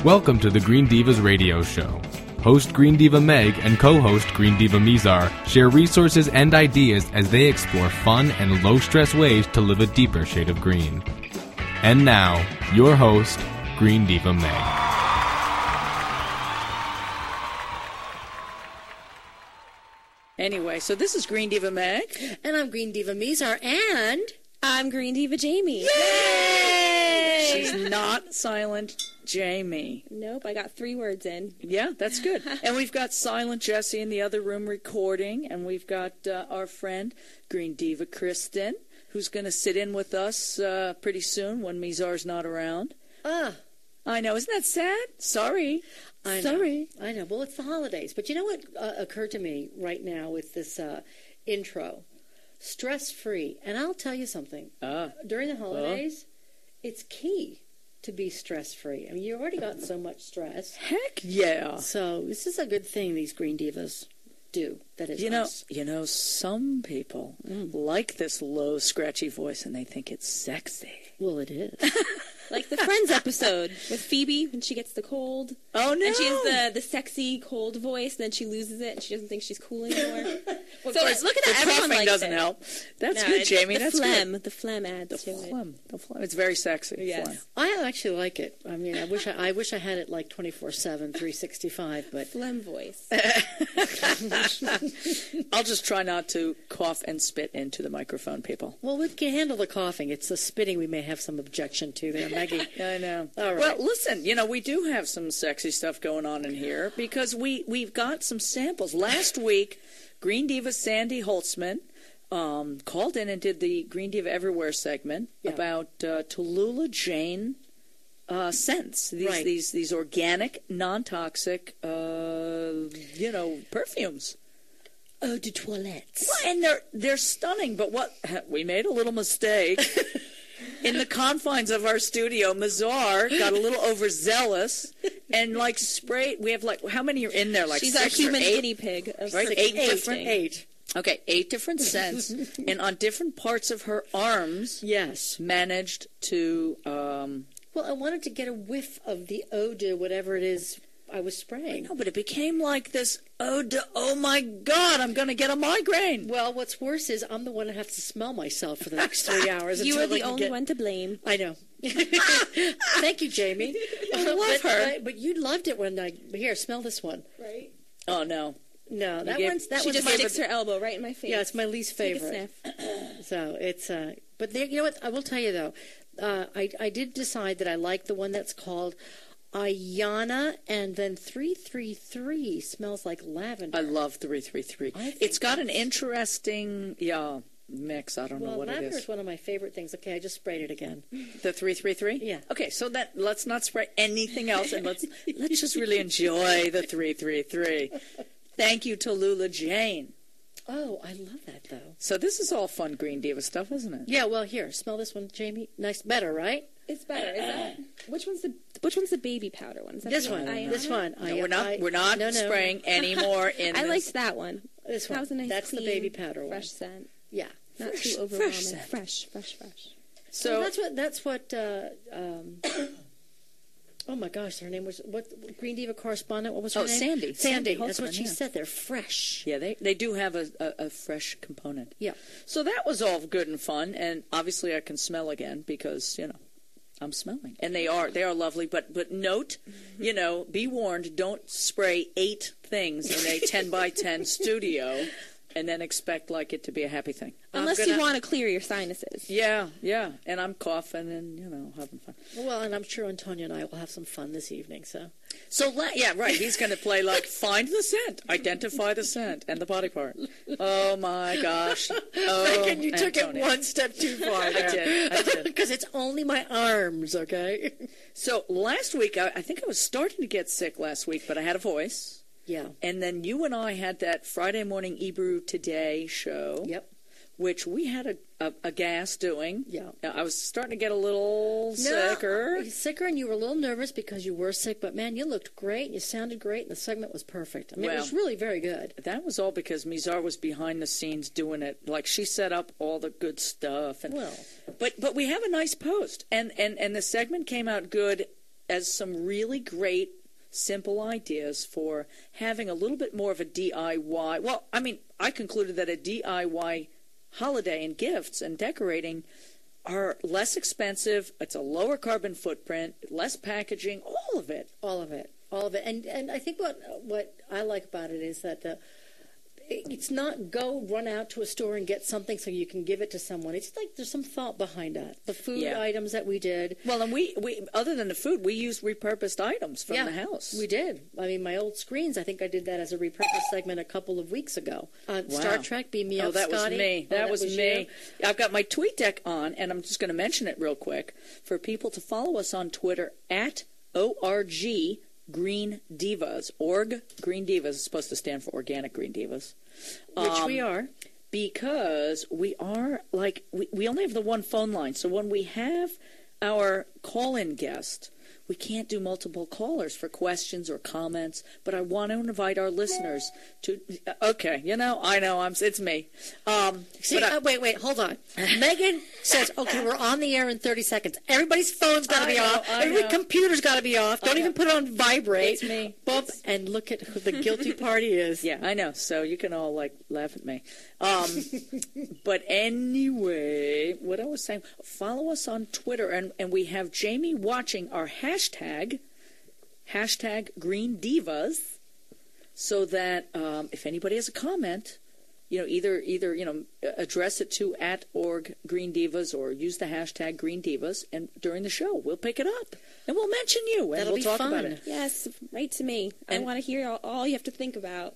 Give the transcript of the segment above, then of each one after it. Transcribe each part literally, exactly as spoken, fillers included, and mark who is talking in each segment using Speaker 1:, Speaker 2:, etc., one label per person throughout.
Speaker 1: Welcome to the Green Divas Radio Show. Host Green Diva Meg and co-host Green Diva Mizar share resources and ideas as they explore fun and low-stress ways to live a deeper shade of green. And now, your host, Green Diva Meg.
Speaker 2: Anyway, so this is Green Diva Meg.
Speaker 3: And I'm Green Diva Mizar, and
Speaker 4: I'm Green Diva Jamie.
Speaker 2: Yay! She's not Silent Jamie.
Speaker 4: Nope, I got three words in.
Speaker 2: Yeah, that's good. And we've got Silent Jesse in the other room recording, and we've got uh, our friend Green Diva Kristen, who's going to sit in with us uh, pretty soon when Mizar's not around.
Speaker 3: Ah,
Speaker 2: I know, isn't that sad? Sorry.
Speaker 3: I know.
Speaker 2: Sorry.
Speaker 3: I know. Well, it's the holidays. But you know what uh, occurred to me right now with this uh, intro? Stress-free. And I'll tell you something.
Speaker 2: Ah.
Speaker 3: During the holidays, it's key to be stress-free. I mean, you already got so much stress.
Speaker 2: Heck yeah.
Speaker 3: So this is a good thing these Green Divas do. That is
Speaker 2: You know,
Speaker 3: us.
Speaker 2: you know, some people
Speaker 3: Mm.
Speaker 2: like this low, scratchy voice, and they think it's sexy.
Speaker 3: Well, it is.
Speaker 4: Like the Friends episode with Phoebe when she gets the cold.
Speaker 2: Oh, no.
Speaker 4: And she has the, the sexy, cold voice, and then she loses it, and she doesn't think she's cool anymore.
Speaker 2: Well,
Speaker 4: So
Speaker 2: of course,
Speaker 4: look at that,
Speaker 2: the
Speaker 4: everyone
Speaker 2: coughing
Speaker 4: likes
Speaker 2: doesn't
Speaker 4: it.
Speaker 2: help. That's
Speaker 4: No,
Speaker 2: good,
Speaker 4: it's
Speaker 2: Jamie.
Speaker 4: The
Speaker 2: That's
Speaker 4: phlegm,
Speaker 2: good.
Speaker 4: the phlegm adds
Speaker 2: The
Speaker 4: to it.
Speaker 2: phlegm. The phlegm. It's very sexy.
Speaker 4: Yes.
Speaker 2: Phlegm.
Speaker 3: I actually like it. I mean, I wish I, I wish I had it like twenty-four seven, three sixty-five, but
Speaker 4: Phlegm voice.
Speaker 2: I'll just try not to cough and spit into the microphone, people.
Speaker 3: well, we can handle the coughing. It's the spitting we may have some objection to there, Maggie.
Speaker 2: I know.
Speaker 3: All right.
Speaker 2: Well, listen, you know, we do have some sexy stuff going on in here because we, we've got some samples. Last week, Green Diva Sandy Holtzman um, called in and did the Green Diva Everywhere segment
Speaker 3: Yeah.
Speaker 2: about uh, Tallulah Jane uh, scents. These,
Speaker 3: Right.
Speaker 2: these, these organic, non-toxic, uh, you know, perfumes.
Speaker 3: Eau de toilette.
Speaker 2: Well, and they're they're stunning, but what we made a little mistake in the confines of our studio. Mazar got a little overzealous and like sprayed. We have like how many are in there? Like
Speaker 4: She's our
Speaker 2: six or
Speaker 4: human
Speaker 2: eight?
Speaker 4: guinea pig. Of
Speaker 2: Right,
Speaker 4: six
Speaker 2: eight
Speaker 4: tasting.
Speaker 2: different eight. Okay, eight different scents, and on different parts of her arms,
Speaker 3: Yes.
Speaker 2: managed to. Um,
Speaker 3: Well, I wanted to get a whiff of the eau de whatever it is I was spraying.
Speaker 2: no, but it became like this. Oh, de, oh my God! I'm going to get a migraine.
Speaker 3: Well, what's worse is I'm the one that has to smell myself for the next three hours.
Speaker 4: You
Speaker 3: until
Speaker 4: are
Speaker 3: I
Speaker 4: the
Speaker 3: can
Speaker 4: only
Speaker 3: get-
Speaker 4: one to blame.
Speaker 3: I know. Thank you, Jamie.
Speaker 2: I love
Speaker 3: but,
Speaker 2: her.
Speaker 3: But, but you loved it when I here. Smell this one.
Speaker 4: Right?
Speaker 2: Oh no!
Speaker 3: No, that
Speaker 2: gave-
Speaker 3: one's that
Speaker 4: She
Speaker 3: one's
Speaker 4: just
Speaker 3: my
Speaker 4: sticks her elbow right in my face.
Speaker 3: Yeah, it's my least
Speaker 4: Take a
Speaker 3: favorite.
Speaker 4: sniff.
Speaker 3: So it's uh, but there, you know what? I will tell you though, uh, I I did decide that I like the one that's called Ayana, and then three three three smells like lavender.
Speaker 2: I love three three three.
Speaker 3: I think
Speaker 2: It's got an
Speaker 3: that's-
Speaker 2: interesting, yeah, mix. I don't know
Speaker 3: well,
Speaker 2: what it
Speaker 3: lavender
Speaker 2: is.
Speaker 3: is one of my favorite things. Okay, I just sprayed it again.
Speaker 2: The three three three.
Speaker 3: Yeah.
Speaker 2: Okay, so that let's not spray anything else, and let's let's just really enjoy the three three three. Thank you, Tallulah Jane.
Speaker 3: Oh, I love that though.
Speaker 2: So this is all fun Green Diva stuff, isn't it?
Speaker 3: Yeah, well, here, smell this one, Jamie. Nice, better, right?
Speaker 4: It's better. Is that which one's the which one's the baby powder one? Is that
Speaker 3: This
Speaker 4: the
Speaker 3: one,
Speaker 4: Ayana?
Speaker 3: this one.
Speaker 2: No,
Speaker 3: I,
Speaker 2: we're not.
Speaker 3: I-
Speaker 2: we're not
Speaker 3: no, no.
Speaker 2: spraying any more in.
Speaker 4: I
Speaker 2: this.
Speaker 4: liked that one.
Speaker 3: This one.
Speaker 4: That was a nice.
Speaker 3: That's the
Speaker 4: clean,
Speaker 3: baby powder one.
Speaker 4: fresh scent.
Speaker 3: Yeah.
Speaker 4: Not
Speaker 2: Fresh-
Speaker 4: too
Speaker 2: fresh
Speaker 4: overwhelming.
Speaker 2: scent.
Speaker 4: Fresh, fresh, fresh.
Speaker 2: So
Speaker 3: Well, that's what. That's what. Uh, um, oh my gosh, her name was what? Green Diva correspondent. What was her
Speaker 2: Oh,
Speaker 3: name?
Speaker 2: Sandy. Sandy
Speaker 3: Sandy. That's what
Speaker 2: Holtzman,
Speaker 3: she
Speaker 2: yeah.
Speaker 3: said. They're fresh.
Speaker 2: yeah, they they do have a, a, a fresh component.
Speaker 3: Yeah.
Speaker 2: So that was all good and fun, and obviously I can smell again because you know I'm smelling, and they are they are lovely. But but note, you know, be warned: don't spray eight things in a ten by ten studio, and then expect like it to be a happy thing.
Speaker 4: Unless
Speaker 3: I'm
Speaker 4: you
Speaker 3: gonna-
Speaker 4: want to clear your sinuses.
Speaker 2: Yeah, yeah, and I'm coughing and you know having fun.
Speaker 3: Well, and I'm sure Antonia and I will have some fun this evening. So.
Speaker 2: So la- yeah, right. He's going to play like find the scent, identify the scent, and the body part. Oh my gosh! Oh,
Speaker 3: Megan, you took it
Speaker 2: Antonia.
Speaker 3: one step too far.
Speaker 2: I did. I did.
Speaker 3: Because it's only my arms, okay?
Speaker 2: So last week, I, I think I was starting to get sick last week, but I had a voice.
Speaker 3: Yeah.
Speaker 2: And then you and I had that Friday morning Ebrew Today show.
Speaker 3: Yep.
Speaker 2: Which we had a, a, a gas doing.
Speaker 3: Yeah.
Speaker 2: I was starting to get a little sicker.
Speaker 3: No, sicker, and you were a little nervous because you were sick. But man, you looked great. You sounded great, and the segment was perfect. I mean, it
Speaker 2: Well,
Speaker 3: was really very good.
Speaker 2: That was all because Mizar was behind the scenes doing it. Like she set up all the good stuff. And
Speaker 3: Well,
Speaker 2: but but we have a nice post, and and and the segment came out good. as some really great, simple ideas for having a little bit more of a D I Y. Well, I mean, I concluded that a D I Y holiday and gifts and decorating are less expensive. It's a lower carbon footprint, less packaging, all of it.
Speaker 3: All of it. All of it. And and I think what what I like about it is that the it's not go run out to a store and get something so you can give it to someone. It's like there's some thought behind that. The food
Speaker 2: Yeah.
Speaker 3: items that we did.
Speaker 2: Well, and we, we other than the food, we used repurposed items from
Speaker 3: yeah,
Speaker 2: the house.
Speaker 3: We did. I mean, my old screens, I think I did that as a repurposed segment a couple of weeks ago. Uh,
Speaker 2: Wow.
Speaker 3: Star Trek, beam me
Speaker 2: Oh,
Speaker 3: up,
Speaker 2: that
Speaker 3: Scotty.
Speaker 2: was me.
Speaker 3: Oh,
Speaker 2: That, was, me.
Speaker 3: you?
Speaker 2: I've got my tweet deck on, and I'm just going to mention it real quick for people to follow us on Twitter at O R G Green Divas. Org Green Divas is supposed to stand for Organic Green Divas.
Speaker 3: Which
Speaker 2: Um,
Speaker 3: we are.
Speaker 2: Because we are, like, we, we only have the one phone line. So when we have our call-in guest, we can't do multiple callers for questions or comments, but I want to invite our listeners to, okay, you know, I know, I'm, it's me. Um,
Speaker 3: See,
Speaker 2: but I-
Speaker 3: uh, wait, wait, hold on. Megan says, okay, we're on the air in thirty seconds. Everybody's phone's got to
Speaker 2: I
Speaker 3: be
Speaker 2: know,
Speaker 3: off.
Speaker 2: I
Speaker 3: Everybody's
Speaker 2: know.
Speaker 3: computer's got to be off. Don't
Speaker 2: I
Speaker 3: even
Speaker 2: know.
Speaker 3: put it on vibrate.
Speaker 2: It's me.
Speaker 3: Bump, and look at who the guilty party is.
Speaker 2: Yeah, I know. So you can all like laugh at me. Um, but anyway, what I was saying, follow us on Twitter, and, and we have Jamie watching our hashtag, hashtag Green Divas, so that um, if anybody has a comment, you know, either either you know address it to at org Green Divas or use the hashtag Green Divas, and during the show we'll pick it up and we'll mention you and
Speaker 3: That'll
Speaker 2: we'll
Speaker 3: be
Speaker 2: talk
Speaker 3: fun.
Speaker 2: about it.
Speaker 4: Yes, right to me. I
Speaker 2: And-
Speaker 4: want to hear all, all you have to think about.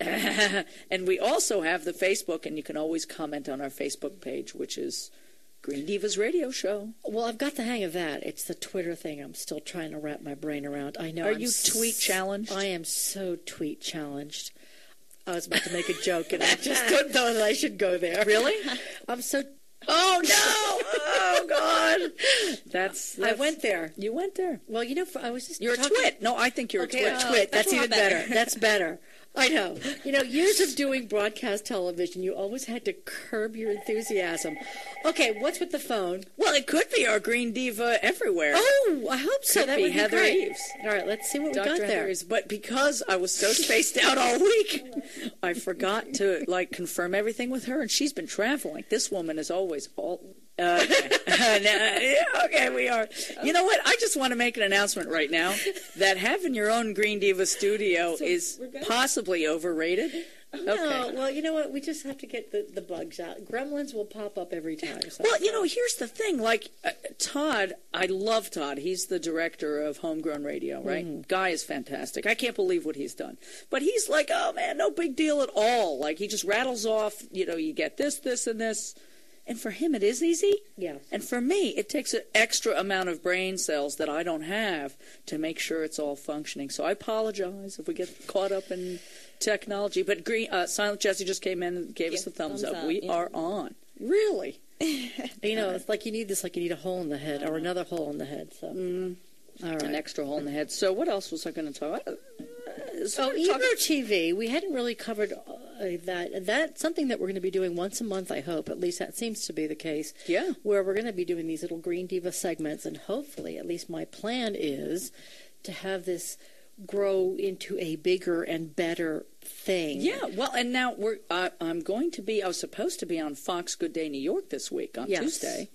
Speaker 2: And we also have the Facebook, and you can always comment on our Facebook page, which is Green Divas Radio Show.
Speaker 3: Well, I've got the hang of that. It's the Twitter thing I'm still trying to wrap my brain around. I know.
Speaker 2: Are
Speaker 3: I'm
Speaker 2: you
Speaker 3: s-
Speaker 2: tweet challenged?
Speaker 3: I am so tweet challenged. I was about to make a joke, and I just don't know that I should go there.
Speaker 2: Really?
Speaker 3: I'm so.
Speaker 2: Oh no! Oh God! That's,
Speaker 3: I
Speaker 2: that's
Speaker 3: went there.
Speaker 2: You went there.
Speaker 3: Well, you know, I was just.
Speaker 2: You're a
Speaker 3: talking-
Speaker 2: twit. No, I think you're
Speaker 3: Okay,
Speaker 2: a
Speaker 3: a
Speaker 2: twit.
Speaker 3: twit.
Speaker 4: that's
Speaker 3: That's,
Speaker 4: a lot
Speaker 3: even better.
Speaker 4: better.
Speaker 3: That's better. I know. You know, years of doing broadcast television, you always had to curb your enthusiasm. Okay, what's with the phone?
Speaker 2: Well, it could be our Green Diva everywhere.
Speaker 3: Oh, I hope so.
Speaker 2: Could
Speaker 3: that
Speaker 2: be
Speaker 3: would be
Speaker 2: Heather
Speaker 3: great.
Speaker 2: Eves.
Speaker 3: All right, let's see what we
Speaker 2: Doctor
Speaker 3: got there.
Speaker 2: Heather Eves. But because I was so spaced out all week, I forgot to like confirm everything with her, and she's been traveling. This woman is always all. Uh, okay. No, yeah, okay, we are. You know what? I just want to make an announcement right now that having your own Green Diva studio
Speaker 4: So
Speaker 2: is
Speaker 4: we're good?
Speaker 2: possibly overrated.
Speaker 3: No,
Speaker 2: Okay.
Speaker 3: well, you know what? We just have to get the, the bugs out. Gremlins will pop up every time. So.
Speaker 2: Well, you know, here's the thing. Like, uh, Todd, I love Todd. He's the director of Homegrown Radio, right?
Speaker 3: Mm-hmm.
Speaker 2: Guy is fantastic. I can't believe what he's done. But he's like, oh, man, no big deal at all. Like, he just rattles off, you know, you get this, this, and this. And for him, it is easy.
Speaker 3: Yeah.
Speaker 2: And for me, it takes an extra amount of brain cells that I don't have to make sure it's all functioning. So I apologize if we get caught up in technology. But Green, uh, Silent Jesse just came in and gave us
Speaker 4: Yeah,
Speaker 2: the thumbs,
Speaker 4: thumbs
Speaker 2: up.
Speaker 4: up,
Speaker 2: We
Speaker 4: yeah.
Speaker 2: are on. Really?
Speaker 3: You know, it's like you need this, like you need a hole in the head or another hole in the head. So,
Speaker 2: Mm,
Speaker 3: all right.
Speaker 2: an extra hole in the head. So what else was I going to talk about? Uh, so
Speaker 3: Oh,
Speaker 2: we're talking-
Speaker 3: Ebro T V. We hadn't really covered uh, that. That's something that we're going to be doing once a month, I hope. At least that seems to be the case.
Speaker 2: Yeah.
Speaker 3: Where we're going to be doing these little Green Diva segments, and hopefully, at least my plan is to have this grow into a bigger and better thing.
Speaker 2: Yeah, well, and now we're. Uh, I'm going to be. I was supposed to be on Fox Good Day New York this week on
Speaker 3: Yes.
Speaker 2: Tuesday,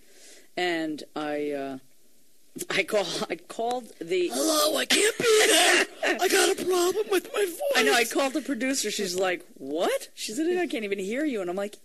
Speaker 2: and I. Uh, I call. I called the.
Speaker 3: Hello, I can't be there. I got a problem with my voice.
Speaker 2: I know. I called the producer. She's like, "What?" She said, "I can't even hear you." And I'm like,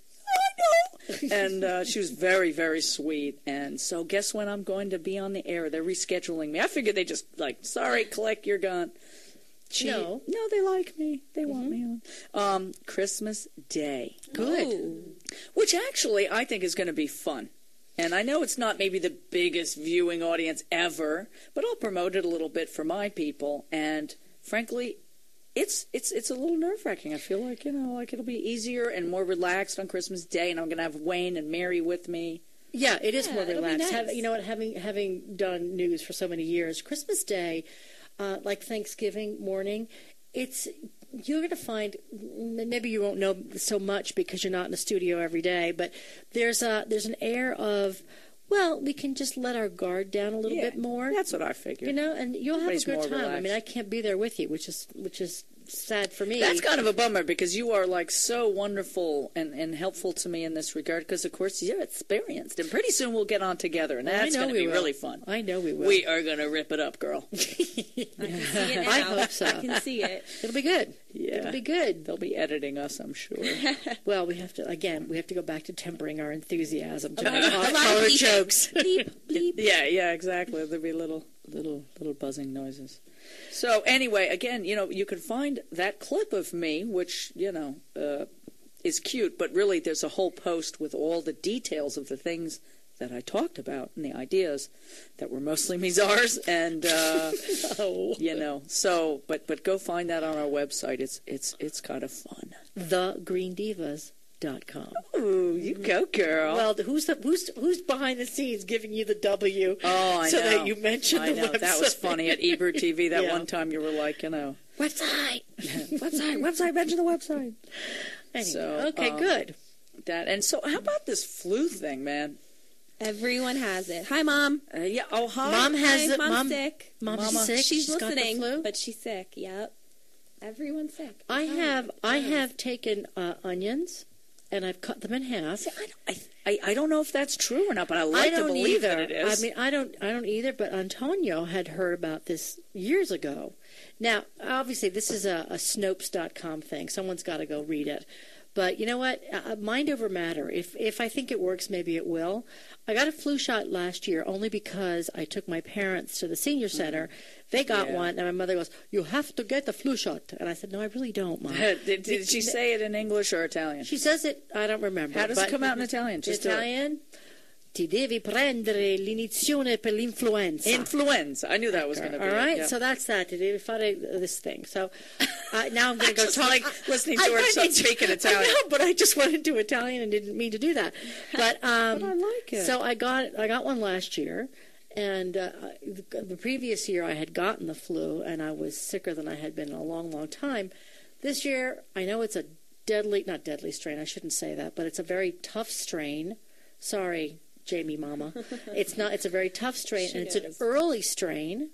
Speaker 2: "I know." And uh, she was very, very sweet. And so, guess when I'm going to be on the air? They're rescheduling me. I figured they just like, "Sorry, click, you're gone." She,
Speaker 3: No.
Speaker 2: no, they like me. They want me on. Um, Christmas Day.
Speaker 3: Good.
Speaker 4: Ooh.
Speaker 2: Which actually I think is going to be fun. And I know it's not maybe the biggest viewing audience ever, but I'll promote it a little bit for my people. And frankly, it's it's it's a little nerve-wracking. I feel like, you know, like it'll be easier and more relaxed on Christmas Day, and I'm going to have Wayne and Mary with me.
Speaker 3: Yeah, it is
Speaker 4: Yeah,
Speaker 3: more
Speaker 4: it'll be
Speaker 3: relaxed.
Speaker 4: nice.
Speaker 3: Have, you know what? Having having done news for so many years, Christmas Day, uh, like Thanksgiving morning, it's you're going to find maybe you won't know so much because you're not in the studio every day, but there's a there's an air of Well, we can just let our guard down a little
Speaker 2: Yeah,
Speaker 3: bit more.
Speaker 2: That's what I figured.
Speaker 3: You know, and you'll
Speaker 2: Everybody's
Speaker 3: have a good
Speaker 2: more
Speaker 3: time. I mean, I
Speaker 2: relaxed.
Speaker 3: can't be there with you, which is which is sad for me.
Speaker 2: That's kind of a bummer because you are like so wonderful and, and helpful to me in this regard because, of course, you're experienced. And pretty soon we'll get on together, and
Speaker 3: Well, I
Speaker 2: that's
Speaker 3: know
Speaker 2: going to
Speaker 3: we
Speaker 2: be
Speaker 3: will.
Speaker 2: really fun.
Speaker 3: I know we will.
Speaker 2: We are going to rip it up, girl.
Speaker 4: I can see it now.
Speaker 3: I hope so.
Speaker 4: I can see it.
Speaker 3: It'll be good.
Speaker 2: Yeah.
Speaker 3: It'll be good.
Speaker 2: They'll be editing us, I'm sure.
Speaker 3: Well, we have to again. We have to go back to tempering our enthusiasm to
Speaker 4: lot
Speaker 3: make
Speaker 4: of- a lot of
Speaker 3: off-color
Speaker 4: bleeping.
Speaker 3: jokes.
Speaker 4: Bleep, bleep.
Speaker 2: Yeah, yeah, exactly. There'll be little, little, little buzzing noises. So anyway, again, you know, you can find that clip of me, which you know uh, is cute, but really there's a whole post with all the details of the things that I talked about and the ideas that were mostly Mizar's, and uh,
Speaker 3: Oh.
Speaker 2: you know, so but but go find that on our website. It's it's it's kind of fun.
Speaker 3: the green divas dot com.
Speaker 2: Ooh, you go, girl.
Speaker 3: Well, who's the who's who's behind the scenes giving you the W?
Speaker 2: oh, I
Speaker 3: so
Speaker 2: know.
Speaker 3: that you mentioned
Speaker 2: I
Speaker 3: the
Speaker 2: know that was
Speaker 3: website.
Speaker 2: funny at Ebert T V. That
Speaker 3: Yeah.
Speaker 2: one time you were like, you know,
Speaker 3: Website.
Speaker 2: website, website, mention the website.
Speaker 3: Anyway,
Speaker 2: So,
Speaker 3: okay,
Speaker 2: um,
Speaker 3: good.
Speaker 2: That and so, how about this flu thing, man?
Speaker 4: Everyone has it. Hi, Mom.
Speaker 2: Uh, yeah. Oh, hi.
Speaker 3: Mom has
Speaker 4: Hi,
Speaker 3: it.
Speaker 4: Mom's
Speaker 3: Mom,
Speaker 4: sick.
Speaker 3: Mom's
Speaker 2: Mama.
Speaker 3: sick.
Speaker 4: She's,
Speaker 3: got the
Speaker 4: listening,
Speaker 3: flu.
Speaker 4: but she's sick. Yep. Everyone's sick.
Speaker 3: I
Speaker 4: It's
Speaker 3: have
Speaker 4: fine.
Speaker 3: I
Speaker 4: Yes.
Speaker 3: have taken uh, onions and I've cut them in half.
Speaker 2: See, I, don't- I, I, I don't know if that's true or not, but I
Speaker 3: I
Speaker 2: like to
Speaker 3: don't
Speaker 2: believe
Speaker 3: either.
Speaker 2: that it is.
Speaker 3: I mean, I don't, I don't either. But Antonio had heard about this years ago. Now, obviously, this is a, a Snopes dot com thing. Someone's got to go read it. But you know what? Uh, mind over matter. If if I think it works, maybe it will. I got a flu shot last year only because I took my parents to the senior center. They got
Speaker 2: Yeah.
Speaker 3: one, and my mother goes, "You have to get the flu shot." And I said, "No, I really don't, Mom."
Speaker 2: did, did she say it in English or Italian?
Speaker 3: She says it. I don't remember.
Speaker 2: How does
Speaker 3: but
Speaker 2: it come out in Italian? Just do it.
Speaker 3: Italian. Ti devi prendere l'iniezione per l'influenza.
Speaker 2: Influenza. I knew that was going to be
Speaker 3: All right,
Speaker 2: it. Yeah.
Speaker 3: so that's that. Ti devi fare this thing. So uh, now I'm going to go
Speaker 2: Just
Speaker 3: talk.
Speaker 2: like listening to
Speaker 3: I
Speaker 2: her
Speaker 3: went
Speaker 2: son
Speaker 3: into-
Speaker 2: speak in
Speaker 3: I
Speaker 2: Italian.
Speaker 3: know, but I just went into Italian and didn't mean to do that. But um,
Speaker 2: But I like it.
Speaker 3: So I got I got one last year, and uh, the, the previous year I had gotten the flu, and I was sicker than I had been in a long, long time. This year, I know it's a deadly, not deadly strain. I shouldn't say that, but it's a very tough strain. Sorry, Jamie Mama. It's not. It's a very tough strain,
Speaker 4: She
Speaker 3: and it's an
Speaker 4: knows.
Speaker 3: early strain.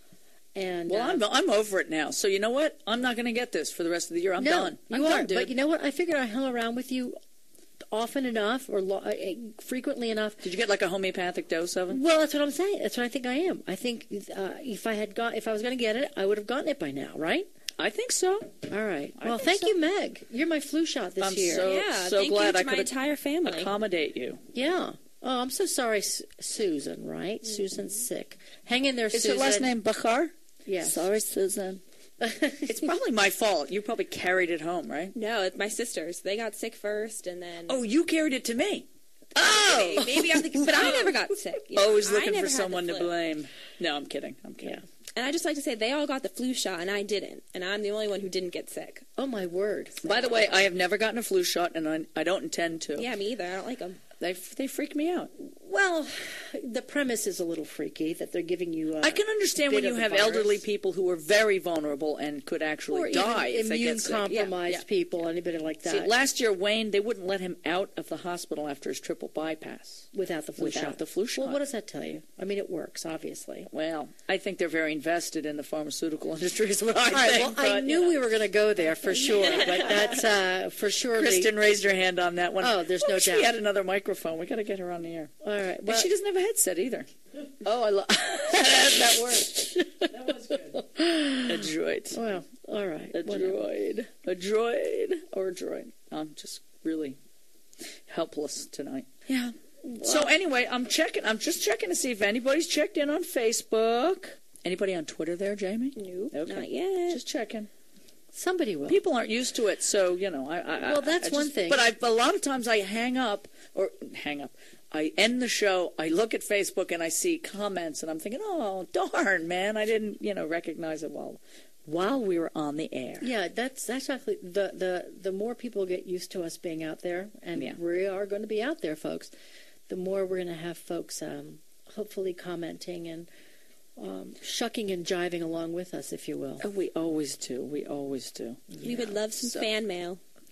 Speaker 3: And
Speaker 2: Well,
Speaker 3: uh,
Speaker 2: I'm I'm over it now. So you know what? I'm not going to get this for the rest of the year. I'm
Speaker 3: no,
Speaker 2: done. I'm
Speaker 3: you
Speaker 2: done,
Speaker 3: are.
Speaker 2: dude.
Speaker 3: But you know what? I figured I hung around with you often enough, or lo- uh, frequently enough.
Speaker 2: Did you get like a homeopathic dose of it?
Speaker 3: Well, that's what I'm saying. That's what I think I am. I think uh, if I had got, if I was going to get it, I would have gotten it by now, right?
Speaker 2: I think so.
Speaker 3: All right.
Speaker 2: I
Speaker 3: Well,
Speaker 2: think
Speaker 3: thank
Speaker 2: so.
Speaker 3: you, Meg. You're my flu shot this
Speaker 2: I'm
Speaker 3: year.
Speaker 2: so
Speaker 4: Yeah,
Speaker 2: so
Speaker 4: thank
Speaker 2: glad
Speaker 4: you
Speaker 2: I
Speaker 4: to my
Speaker 2: could
Speaker 4: entire family.
Speaker 2: accommodate you.
Speaker 3: Yeah. Oh, I'm so sorry, Su- Susan. Right? Susan's sick. Hang in there,
Speaker 2: Is
Speaker 3: Susan.
Speaker 2: her last name Bachar?
Speaker 3: Yes.
Speaker 2: Sorry, Susan. It's probably my fault. You probably carried it home, right?
Speaker 4: No, it's my sisters. They got sick first, and then.
Speaker 2: Oh, you carried it to me.
Speaker 4: maybe, maybe I'm thinking, but I never got sick. you know.
Speaker 2: Always
Speaker 4: I
Speaker 2: looking
Speaker 4: never
Speaker 2: for
Speaker 4: had the
Speaker 2: someone to
Speaker 4: flu.
Speaker 2: blame. No, I'm kidding. I'm kidding.
Speaker 3: Yeah.
Speaker 4: And I just like to say they all got the flu shot, and I didn't, and I'm the only one who didn't get sick.
Speaker 3: Oh my word.
Speaker 2: By the way, I have never gotten a flu shot, and I, I don't intend to.
Speaker 4: Yeah, me either. I don't like them.
Speaker 2: They they freak me out.
Speaker 3: Well, the premise is a little freaky that they're giving you. Uh,
Speaker 2: I can understand when
Speaker 3: bit
Speaker 2: you
Speaker 3: of the
Speaker 2: have
Speaker 3: virus.
Speaker 2: elderly people who are very vulnerable and could actually
Speaker 3: or
Speaker 2: die
Speaker 3: even
Speaker 2: if they get sick. Yeah,
Speaker 3: immune-compromised
Speaker 2: yeah.
Speaker 3: people, anybody like that,
Speaker 2: See, last year Wayne, they wouldn't let him out of the hospital after his triple bypass
Speaker 3: without the flu
Speaker 2: without
Speaker 3: shot.
Speaker 2: the flu shot.
Speaker 3: Well, what does that tell you? I mean, it works, obviously.
Speaker 2: Well, I think they're very invested in the pharmaceutical industry. Is what I
Speaker 3: All right.
Speaker 2: think.
Speaker 3: Well, I
Speaker 2: but,
Speaker 3: knew
Speaker 2: you know.
Speaker 3: we were going to go there for sure, but that's uh, for sure. the-
Speaker 2: Kristen raised her hand on that one.
Speaker 3: Oh, there's
Speaker 2: I
Speaker 3: no
Speaker 2: wish
Speaker 3: doubt.
Speaker 2: We had another microphone. We got to get her on the air.
Speaker 3: All right.
Speaker 2: And
Speaker 3: Well,
Speaker 2: she doesn't have a headset either. Oh, I love that worked. That was good. A droid.
Speaker 3: well, all right.
Speaker 2: A
Speaker 3: whatever.
Speaker 2: droid. A droid. Or a droid. I'm just really helpless tonight.
Speaker 3: Yeah.
Speaker 2: So anyway, I'm checking. I'm just checking to see if anybody's checked in on Facebook. Anybody on Twitter there, Jamie?
Speaker 4: Nope,
Speaker 2: Okay.
Speaker 4: not yet.
Speaker 2: Just checking.
Speaker 3: Somebody will.
Speaker 2: People aren't used to it, so you know. I, I
Speaker 3: Well, that's
Speaker 2: I just,
Speaker 3: one thing.
Speaker 2: But I, a lot of times I hang up or hang up. I end the show. I look at Facebook and I see comments, and I'm thinking, "Oh, darn, man! I didn't, you know, recognize it while while we were on the air."
Speaker 3: Yeah, that's that's actually the the the more people get used to us being out there, and
Speaker 2: Yeah.
Speaker 3: we are going to be out there, folks. The more we're going to have folks, um, hopefully commenting and um, shucking and jiving along with us, if you will.
Speaker 2: Oh, we always do. We always do.
Speaker 4: We would love some
Speaker 2: So-
Speaker 4: fan mail.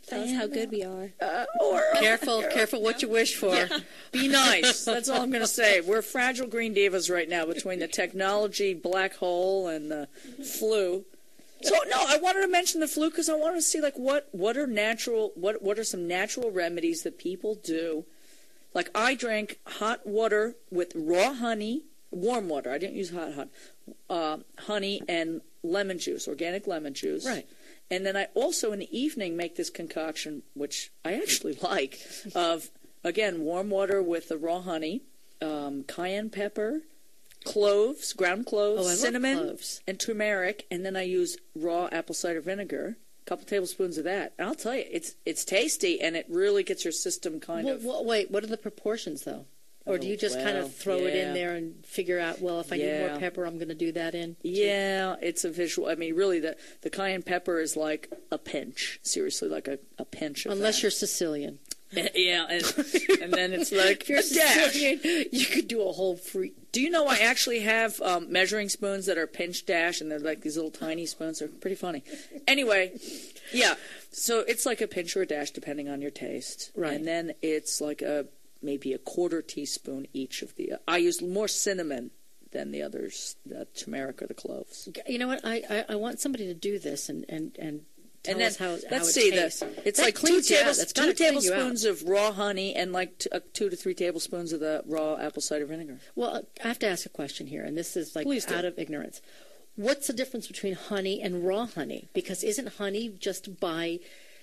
Speaker 4: Tell us how good we are.
Speaker 2: Uh, or
Speaker 3: Careful, careful what you wish for.
Speaker 2: Yeah. Be nice. That's all I'm going to say. We're fragile green divas right now between the technology black hole and the flu. So no, I wanted to mention the flu because I wanted to see like what what are natural what what are some natural remedies that people do. Like I drank hot water with raw honey, warm water. I didn't use hot hot uh, honey and lemon juice, organic lemon juice.
Speaker 3: Right.
Speaker 2: And then I also in the evening make this concoction, which I actually like, of, again, warm water with the raw honey, um, cayenne pepper, cloves, ground cloves,
Speaker 3: Oh, I love
Speaker 2: cinnamon,
Speaker 3: cloves.
Speaker 2: and turmeric. And then I use raw apple cider vinegar, a couple tablespoons of that. And I'll tell you, it's it's tasty, and it really gets your system kind
Speaker 3: Well,
Speaker 2: of...
Speaker 3: well, wait, what are the proportions, though? Or do you just kind
Speaker 2: well,
Speaker 3: of throw it in
Speaker 2: yeah.
Speaker 3: there and figure out, well, if I need
Speaker 2: Yeah.
Speaker 3: more pepper, I'm going to do that in?
Speaker 2: Yeah, it's a visual. I mean, really, the, the cayenne pepper is like a pinch. Seriously, like a, a pinch of
Speaker 3: Unless
Speaker 2: that.
Speaker 3: you're Sicilian.
Speaker 2: Yeah, and, and then it's like
Speaker 3: If you're
Speaker 2: a dash.
Speaker 3: Sicilian, you could do a whole free...
Speaker 2: Do you know I actually have um, measuring spoons that are pinch dash, and they're like these little tiny spoons. They're pretty funny. Anyway, yeah, so it's like a pinch or a dash depending on your taste.
Speaker 3: Right.
Speaker 2: And then it's like a maybe a quarter teaspoon each of the... Uh, I use more cinnamon than the others, the turmeric or the cloves.
Speaker 3: You know what? I, I, I want somebody to do this and, and, and tell
Speaker 2: And then
Speaker 3: us how,
Speaker 2: let's
Speaker 3: how it
Speaker 2: see
Speaker 3: tastes.
Speaker 2: this. It's
Speaker 3: That
Speaker 2: like two,
Speaker 3: cleans you out.
Speaker 2: tables,
Speaker 3: That's
Speaker 2: two
Speaker 3: gotta clean you out.
Speaker 2: tablespoons of raw honey and like t- uh, two to three tablespoons of the raw apple cider vinegar.
Speaker 3: Well, I have to ask a question here, and this is like
Speaker 2: Please do.
Speaker 3: out of ignorance. What's the difference between honey and raw honey? Because isn't honey just by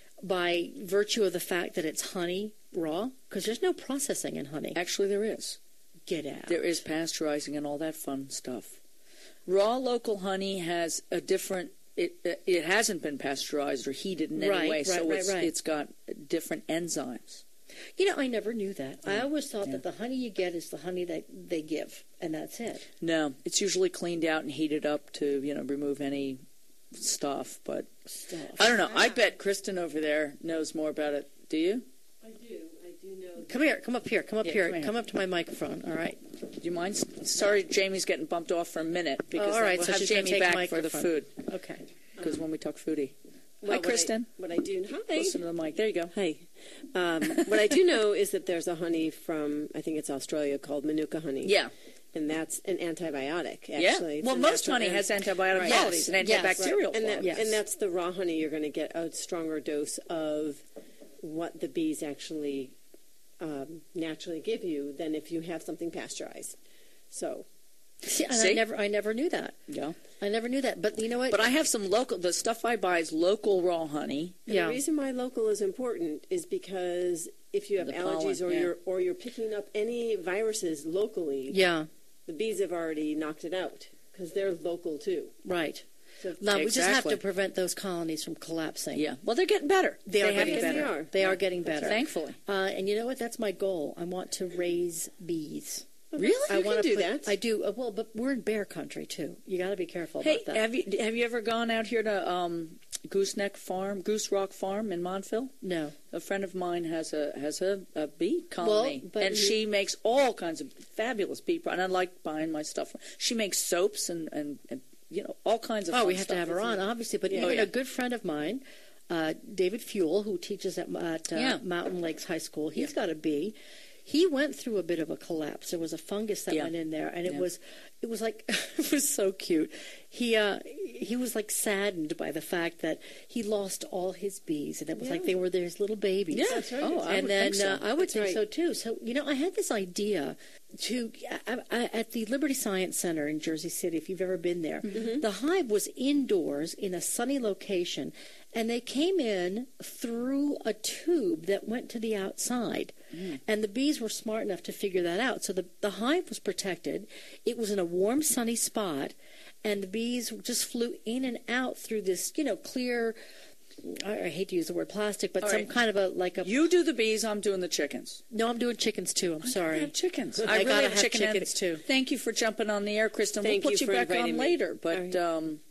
Speaker 3: by virtue of the fact that it's honey raw? Because there's no processing in honey.
Speaker 2: Actually, there is.
Speaker 3: Get out.
Speaker 2: There is pasteurizing and all that fun stuff. Raw local honey has a different. It it hasn't been pasteurized or heated in any
Speaker 3: Right,
Speaker 2: way,
Speaker 3: right,
Speaker 2: so
Speaker 3: right,
Speaker 2: it's
Speaker 3: right.
Speaker 2: it's got different enzymes.
Speaker 3: You know, I never knew that. I always thought
Speaker 2: Yeah.
Speaker 3: that the honey you get is the honey that they give, and that's it.
Speaker 2: No, it's usually cleaned out and heated up to you know remove any stuff. But
Speaker 3: Stuff.
Speaker 2: I don't know. I bet Kristen over there knows more about it. Do you?
Speaker 5: I do. I do know.
Speaker 3: Come here. Come up here. Come up
Speaker 2: Yeah,
Speaker 3: here.
Speaker 2: come here.
Speaker 3: Come up to my microphone. All right.
Speaker 2: Do you mind? Sorry, Jamie's getting bumped off for a minute because
Speaker 3: Oh, all right,
Speaker 2: we'll
Speaker 3: so
Speaker 2: have
Speaker 3: she's gonna
Speaker 2: Jamie
Speaker 3: take
Speaker 2: back for the
Speaker 3: microphone.
Speaker 2: food.
Speaker 3: Okay.
Speaker 2: Because when we talk foodie.
Speaker 5: Well,
Speaker 2: Hi,
Speaker 5: what I-
Speaker 2: Kristen.
Speaker 5: What I, do. Hi.
Speaker 2: Listen to the mic. There you go.
Speaker 5: Hi. Um, what I do know is that there's a honey from, I think it's Australia, called Manuka honey.
Speaker 2: Yeah.
Speaker 5: And that's an antibiotic,
Speaker 2: Yeah.
Speaker 5: actually. It's
Speaker 2: Well,
Speaker 5: a
Speaker 2: most
Speaker 5: natural
Speaker 2: honey
Speaker 5: an-
Speaker 2: has antibiotic
Speaker 5: Right.
Speaker 2: qualities and
Speaker 3: Yes,
Speaker 2: antibacterial
Speaker 5: And, that,
Speaker 2: qualities.
Speaker 3: Yes.
Speaker 5: and that's the raw honey. You're going to get a stronger dose of what the bees actually um, naturally give you than if you have something pasteurized. So,
Speaker 3: See, and I
Speaker 2: See?
Speaker 3: never, I never knew that.
Speaker 2: Yeah.
Speaker 3: I never knew that. But you know what?
Speaker 2: But I have some local, the stuff I buy is local raw honey.
Speaker 5: and
Speaker 3: Yeah.
Speaker 5: the reason why local is important is because if you have
Speaker 2: The
Speaker 5: allergies
Speaker 2: pollen,
Speaker 5: or
Speaker 2: yeah.
Speaker 5: you're or you're picking up any viruses locally,
Speaker 3: Yeah.
Speaker 5: the bees have already knocked it out because they're local too.
Speaker 3: Right.
Speaker 5: So
Speaker 3: Now we just have
Speaker 2: Exactly.
Speaker 3: to prevent those colonies from collapsing.
Speaker 2: Yeah. Well, they're getting better.
Speaker 3: They, are
Speaker 2: have
Speaker 3: getting
Speaker 2: to
Speaker 3: better.
Speaker 5: They are.
Speaker 3: They are getting better.
Speaker 2: Thankfully.
Speaker 3: Uh, and you know what? That's my goal. I want to raise bees.
Speaker 2: Really?
Speaker 3: I
Speaker 5: You
Speaker 3: want
Speaker 5: can
Speaker 3: to
Speaker 5: do
Speaker 3: put,
Speaker 5: that.
Speaker 3: I do. Uh, well, but we're in bear country too. You got to be careful
Speaker 2: Hey,
Speaker 3: about that.
Speaker 2: have you have you ever gone out here to um, Gooseneck Farm, Goose Rock Farm in Montville?
Speaker 3: No.
Speaker 2: A friend of mine has a has a, a bee colony,
Speaker 3: Well, but
Speaker 2: and
Speaker 3: you-
Speaker 2: she makes all kinds of fabulous bee products. And I like buying my stuff. She makes soaps and, and, and you know all kinds of.
Speaker 3: Oh,
Speaker 2: fun
Speaker 3: we have to
Speaker 2: stuff.
Speaker 3: have her on, obviously. But
Speaker 5: Yeah.
Speaker 3: even
Speaker 2: Oh, yeah.
Speaker 3: a good friend of mine, uh, David Fuel, who teaches at, at uh,
Speaker 2: Yeah.
Speaker 3: Mountain Lakes High School, he's
Speaker 2: Yeah.
Speaker 3: got a bee. He went through a bit of a collapse. There was a fungus that
Speaker 2: Yeah.
Speaker 3: went in there, and it
Speaker 2: Yeah.
Speaker 3: was, it was like, it was so cute. He uh, he was like saddened by the fact that he lost all his bees, and it was like
Speaker 5: Yeah.
Speaker 3: they were his little babies.
Speaker 2: Yeah, that's right. Oh, I
Speaker 3: and
Speaker 2: would
Speaker 3: then
Speaker 2: think so.
Speaker 3: Uh, I would
Speaker 5: That's
Speaker 3: think
Speaker 5: right.
Speaker 3: so too. So you know, I had this idea to I, I, at the Liberty Science Center in Jersey City. If you've ever been there,
Speaker 2: Mm-hmm.
Speaker 3: the hive was indoors in a sunny location, and they came in through a tube that went to the outside.
Speaker 2: Mm.
Speaker 3: And the bees were smart enough to figure that out. So the the hive was protected. It was in a warm, sunny spot, and the bees just flew in and out through this, you know, clear. I, I hate to use the word plastic, but
Speaker 2: All
Speaker 3: some
Speaker 2: right.
Speaker 3: kind of a like a.
Speaker 2: You do the bees. I'm doing the chickens.
Speaker 3: No, I'm doing chickens too. I'm
Speaker 2: I
Speaker 3: sorry.
Speaker 2: have chickens.
Speaker 3: I
Speaker 2: really
Speaker 3: gotta
Speaker 2: have
Speaker 3: have
Speaker 2: chicken
Speaker 3: chickens,
Speaker 2: envy.
Speaker 3: too.
Speaker 2: Thank you for jumping on the air, Kristen.
Speaker 5: Thank
Speaker 2: we'll put
Speaker 5: you
Speaker 2: you,
Speaker 5: for
Speaker 2: back on
Speaker 5: inviting me.
Speaker 2: later. But
Speaker 5: All right.
Speaker 2: um,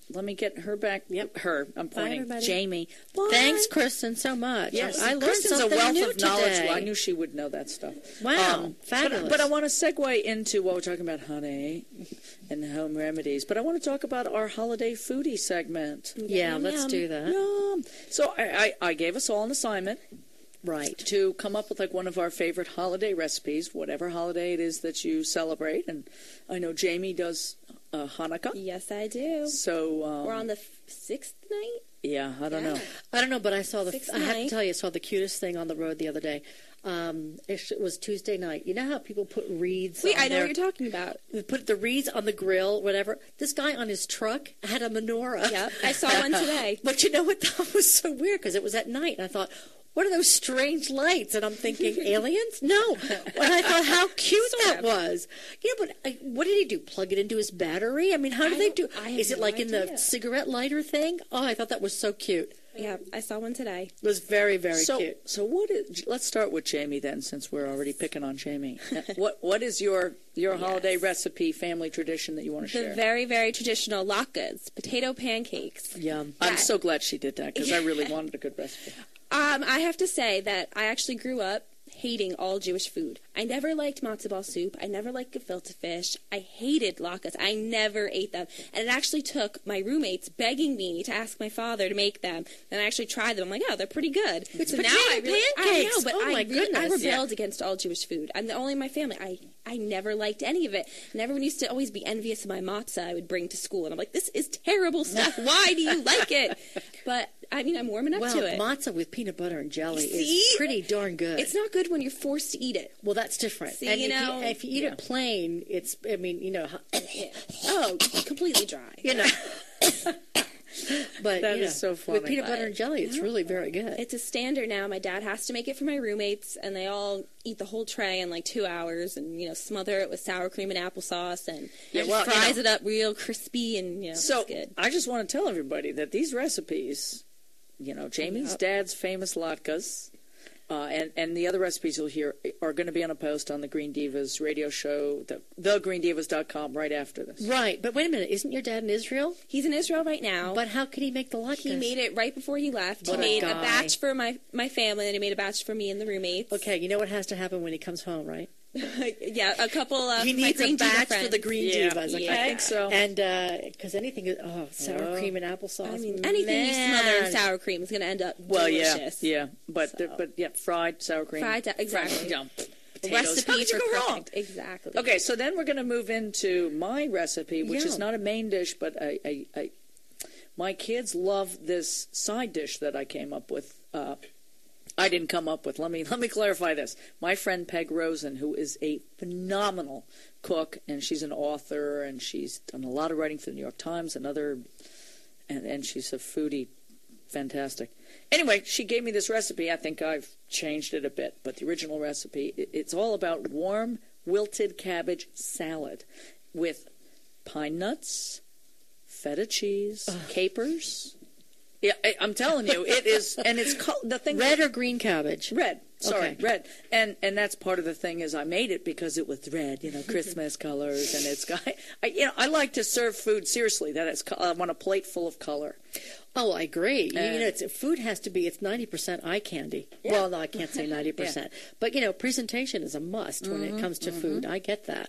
Speaker 2: let me get her back.
Speaker 5: Yep.
Speaker 2: Her. I'm pointing.
Speaker 4: everybody.
Speaker 2: Jamie. Bye.
Speaker 3: Thanks, Kristen, so much.
Speaker 2: Yes,
Speaker 3: I learned
Speaker 2: Kristen's
Speaker 3: something
Speaker 2: a wealth
Speaker 3: new
Speaker 2: of knowledge.
Speaker 3: today.
Speaker 2: Well, I knew she would know that stuff.
Speaker 3: Wow,
Speaker 2: but-
Speaker 3: fabulous.
Speaker 2: But, I want to segue into what we're talking about, honey, and home remedies. But I want to talk about our holiday foodie segment.
Speaker 3: Yeah,
Speaker 4: Yum,
Speaker 3: let's
Speaker 4: yum.
Speaker 3: do that.
Speaker 2: Yum. So I, I, I gave us all an assignment
Speaker 3: Right.
Speaker 2: to come up with like one of our favorite holiday recipes, whatever holiday it is that you celebrate. And I know Jamie does uh, Hanukkah.
Speaker 4: Yes, I do.
Speaker 2: So um,
Speaker 4: We're on the f- sixth night.
Speaker 2: yeah, I don't
Speaker 4: Yeah.
Speaker 2: know.
Speaker 3: I don't know, but I saw the.
Speaker 4: Sixth
Speaker 3: I have to
Speaker 4: night.
Speaker 3: tell you, I saw the cutest thing on the road the other day. Um, it was Tuesday night. You know how people put wreaths?
Speaker 4: Wait,
Speaker 3: on
Speaker 4: I know
Speaker 3: their,
Speaker 4: what you're talking about.
Speaker 3: They put the wreaths on the grill, whatever. This guy on his truck had a menorah.
Speaker 4: Yep, I saw one today.
Speaker 3: But you know what? That was so weird because it was at night, and I thought, what are those strange lights? And I'm thinking, aliens? No. And I thought, how cute
Speaker 4: Sort
Speaker 3: that
Speaker 4: of.
Speaker 3: was. Yeah, but I, what did he do? Plug it into his battery? I mean, how do
Speaker 4: I
Speaker 3: they
Speaker 4: don't-
Speaker 3: do?
Speaker 4: I have
Speaker 3: Is it
Speaker 4: no
Speaker 3: like in the
Speaker 4: idea.
Speaker 3: cigarette lighter thing? Oh, I thought that was so cute.
Speaker 4: Yeah, I saw one today.
Speaker 3: It was very, very
Speaker 2: so,
Speaker 3: cute.
Speaker 2: so what is? Let's start with Jamie then, since we're already picking on Jamie. what What is your your holiday recipe, family tradition that you want to
Speaker 4: The
Speaker 2: share?
Speaker 4: very, very traditional latkes, potato pancakes.
Speaker 3: Yum.
Speaker 2: I'm
Speaker 4: Yeah.
Speaker 2: so glad she did that because I really wanted a good recipe.
Speaker 4: Um, I have to say that I actually grew up hating all Jewish food. I never liked matzo ball soup. I never liked gefilte fish. I hated latkes. I never ate them. And it actually took my roommates begging me to ask my father to make them. And I actually tried them. I'm like, oh, they're pretty good.
Speaker 3: It's
Speaker 4: so
Speaker 3: potato
Speaker 4: now I really, I
Speaker 3: pancakes.
Speaker 4: know, but
Speaker 3: Oh,
Speaker 4: I,
Speaker 3: my
Speaker 4: really, I
Speaker 3: goodness.
Speaker 4: rebelled against all Jewish food. I'm the only in my family. I I never liked any of it. And everyone used to always be envious of my matzah I would bring to school. And I'm like, this is terrible stuff. Why do you like it? But, I mean, I'm warming up
Speaker 3: Well,
Speaker 4: to it.
Speaker 3: matzah with peanut butter and jelly
Speaker 4: See?
Speaker 3: is pretty darn good.
Speaker 4: It's not good when you're forced to eat it.
Speaker 3: well, that's different.
Speaker 4: See,
Speaker 3: and
Speaker 4: you
Speaker 3: if,
Speaker 4: know-
Speaker 3: you, if you eat
Speaker 2: Yeah.
Speaker 3: it plain, it's. I mean, you know,
Speaker 4: Yeah. Oh, completely dry.
Speaker 3: you know. But
Speaker 2: That
Speaker 3: you
Speaker 2: is
Speaker 3: know,
Speaker 2: so funny.
Speaker 3: with peanut butter and jelly, it's really very good.
Speaker 4: It's a standard now. My dad has to make it for my roommates, and they all eat the whole tray in like two hours, and you know, smother it with sour cream and applesauce, and
Speaker 2: Yeah, well, you
Speaker 4: fries
Speaker 2: know-
Speaker 4: it up real crispy, and you know,
Speaker 2: So
Speaker 4: it's good.
Speaker 2: I just want to tell everybody that these recipes, you know, Jamie's
Speaker 4: Yep.
Speaker 2: dad's famous latkes, uh, and and the other recipes you'll hear are going to be on a post on the Green Divas radio show, the the green divas dot com, right after this.
Speaker 3: Right, but wait a minute, isn't your dad in Israel?
Speaker 4: He's in Israel right now.
Speaker 3: But how could he make the latkes?
Speaker 4: he made it right before he left.
Speaker 3: What a
Speaker 4: he made a
Speaker 3: guy.
Speaker 4: batch for my my family, and he made a batch for me and the roommates.
Speaker 3: Okay, you know what has to happen when he comes home, right?
Speaker 4: yeah, a couple of
Speaker 3: he
Speaker 4: my
Speaker 3: needs
Speaker 4: Green
Speaker 3: a
Speaker 4: Diva
Speaker 3: batch for
Speaker 4: friends.
Speaker 3: the Green
Speaker 2: Yeah,
Speaker 3: Divas. Okay?
Speaker 2: I think so.
Speaker 3: And because anything, is, oh, sour
Speaker 2: Oh.
Speaker 3: cream and applesauce.
Speaker 4: I mean, anything you
Speaker 3: Man.
Speaker 4: smother in sour cream is going to end up
Speaker 2: Well,
Speaker 4: delicious.
Speaker 2: yeah, yeah, but
Speaker 4: So.
Speaker 2: but yeah, fried sour cream,
Speaker 4: Fried, exactly.
Speaker 2: yeah,
Speaker 4: A
Speaker 2: potatoes.
Speaker 4: recipe
Speaker 2: How could you
Speaker 4: for
Speaker 2: go
Speaker 4: perfect.
Speaker 2: wrong?
Speaker 4: Exactly.
Speaker 2: Okay, so then we're going to move into my recipe, which
Speaker 3: Yeah.
Speaker 2: is not a main dish, but a, a, a, my kids love this side dish that I came up with. Uh, I didn't come up with. Let me let me clarify this. My friend Peg Rosen, who is a phenomenal cook, and she's an author, and she's done a lot of writing for the New York Times and other, and, and she's a foodie, fantastic. Anyway, she gave me this recipe. I think I've changed it a bit, but the original recipe, it, it's all about warm wilted cabbage salad with pine nuts, feta cheese, capers. Yeah, I, I'm telling you, it is, and it's col- the thing.
Speaker 3: Red or green cabbage?
Speaker 2: Red. Sorry,
Speaker 3: Okay.
Speaker 2: red. And and that's part of the thing is I made it because it was red, you know, Christmas colors, and it's got. I, you know, I like to serve food seriously. That it's. I want a plate full of color.
Speaker 3: Oh, I agree. You,
Speaker 2: And-
Speaker 3: you know, it's, food has to be, it's ninety percent eye candy. Well, no, I can't say ninety percent. But, you know, presentation is a must when
Speaker 2: Mm-hmm,
Speaker 3: it comes to food. I get that.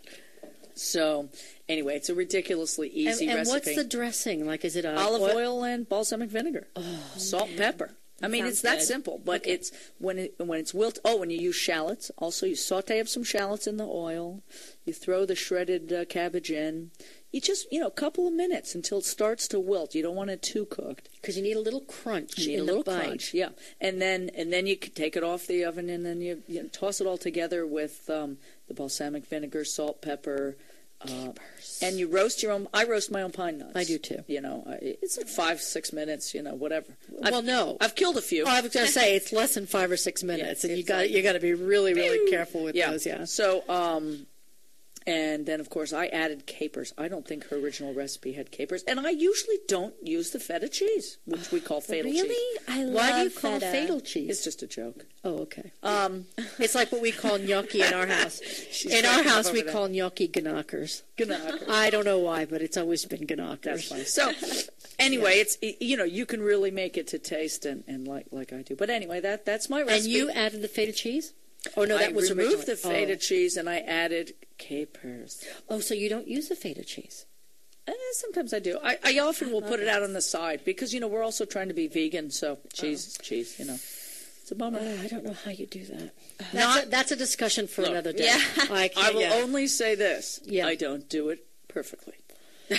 Speaker 2: So anyway, it's a ridiculously
Speaker 3: And,
Speaker 2: easy
Speaker 3: and
Speaker 2: recipe.
Speaker 3: what's the dressing? Like, is it a
Speaker 2: Olive oil and balsamic vinegar, salt and pepper. I mean,
Speaker 4: Sounds
Speaker 2: it's that
Speaker 4: good.
Speaker 2: simple, but it's when it when it's wilt. Oh, when you use shallots, also you saute up some shallots in the oil. You throw the shredded uh, cabbage in. You just you know a couple of minutes until it starts to wilt. You don't want it too cooked.
Speaker 3: Because you need a little crunch
Speaker 2: You need
Speaker 3: in
Speaker 2: a
Speaker 3: the
Speaker 2: little
Speaker 3: bite.
Speaker 2: crunch, yeah. And then and then you can take it off the oven, and then you, you toss it all together with um, the balsamic vinegar, salt, pepper. Uh, and you roast your own. I roast my own pine nuts.
Speaker 3: I do too.
Speaker 2: You know, I, it's like five, six minutes. You know, whatever.
Speaker 3: Well,
Speaker 2: I've,
Speaker 3: no.
Speaker 2: I've killed a few.
Speaker 3: Oh, I was going to say it's less than five or six minutes,
Speaker 2: Yeah,
Speaker 3: and you
Speaker 2: it's
Speaker 3: got
Speaker 2: like-
Speaker 3: you got to be really, really careful with
Speaker 2: yeah.
Speaker 3: those. Yeah.
Speaker 2: So, um, and then of course I added capers. I don't think her original recipe had capers, and I usually don't use the feta cheese, which we call fatal cheese.
Speaker 4: Really? I love
Speaker 3: Why do you call
Speaker 4: feta.
Speaker 3: it fatal cheese?
Speaker 2: It's just a joke.
Speaker 3: Oh, okay.
Speaker 2: Um,
Speaker 3: It's like what we call gnocchi in our house.
Speaker 2: She's
Speaker 3: In our
Speaker 2: cracking up
Speaker 3: house, we
Speaker 2: over that.
Speaker 3: call gnocchi gnackers.
Speaker 2: Gnacker.
Speaker 3: I don't know why, but it's always been gnackers.
Speaker 2: That's funny. So, Anyway, it's you know you can really make it to taste and, and like like I do. But anyway, that that's my recipe.
Speaker 3: And you added the feta cheese? Oh no, that
Speaker 2: I
Speaker 3: was
Speaker 2: removed
Speaker 3: originally-
Speaker 2: the feta
Speaker 3: oh.
Speaker 2: cheese and I added capers.
Speaker 3: Oh, so you don't use the feta cheese?
Speaker 2: Eh, sometimes I do. I, I often will put it out on the side because you know we're also trying to be vegan, so cheese,
Speaker 3: Oh.
Speaker 2: cheese, you know, it's a bummer.
Speaker 3: Oh, I don't know how you do that. That's,
Speaker 2: Not-
Speaker 3: a, that's a discussion for
Speaker 2: Look,
Speaker 3: another day.
Speaker 4: yeah.
Speaker 3: I,
Speaker 2: I
Speaker 3: can't,
Speaker 2: will
Speaker 3: yeah.
Speaker 2: only say this:
Speaker 3: Yeah.
Speaker 2: I don't do it perfectly.
Speaker 3: Get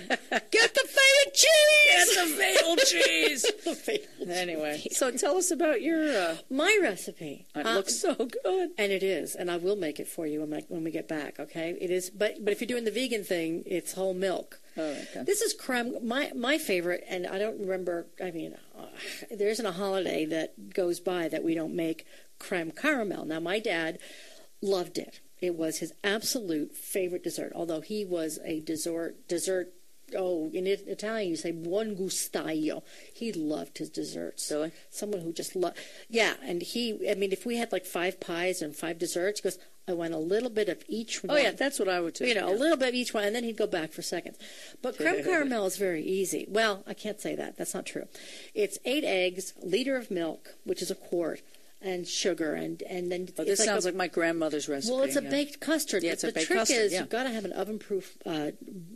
Speaker 3: the feta cheese.
Speaker 2: Get the fatal cheese.
Speaker 3: The feta-
Speaker 2: Anyway, so tell us about your. Uh,
Speaker 3: My recipe.
Speaker 2: it
Speaker 3: Uh,
Speaker 2: looks so good.
Speaker 3: And it is, and I will make it for you when, I, when we get back. Okay, it is. But but if you're doing the vegan thing, it's whole milk.
Speaker 2: Oh, okay.
Speaker 3: This is creme. My my favorite, and I don't remember. I mean, uh, there isn't a holiday that goes by that we don't make creme caramel. Now, my dad loved it. It was his absolute favorite dessert. Although he was a dessert dessert. Oh, in it- Italian you say buon gustaio. He loved his desserts.
Speaker 2: Really?
Speaker 3: Someone who just loved. Yeah, and he. I mean, if we had like five pies and five desserts, he goes, I want a little bit of each one.
Speaker 2: Oh yeah, that's what I would do.
Speaker 3: You know,
Speaker 2: yeah.
Speaker 3: a little bit of each one, and then he'd go back for seconds. But creme caramel is very easy. Well, I can't say that. That's not true. It's eight eggs, a liter of milk, which is a quart, and sugar, and and then
Speaker 2: Oh,
Speaker 3: it's
Speaker 2: this
Speaker 3: like
Speaker 2: sounds
Speaker 3: a,
Speaker 2: like my grandmother's recipe.
Speaker 3: well, it's a
Speaker 2: yeah.
Speaker 3: baked custard.
Speaker 2: Yeah,
Speaker 3: but
Speaker 2: it's a
Speaker 3: the
Speaker 2: baked
Speaker 3: trick
Speaker 2: custard,
Speaker 3: is
Speaker 2: yeah.
Speaker 3: you've got to have an oven-proof uh,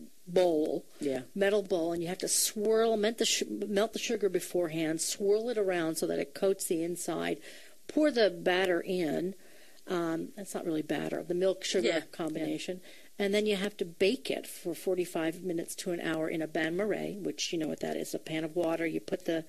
Speaker 3: bowl,
Speaker 2: Yeah.
Speaker 3: metal bowl, and you have to swirl, melt the, sh- melt the sugar beforehand, swirl it around so that it coats the inside, pour the batter in. Um, that's not really batter, the milk-sugar
Speaker 2: Yeah,
Speaker 3: combination. And then you have to bake it for forty-five minutes to an hour in a bain-marie, which you know what that is, a pan of water. You put the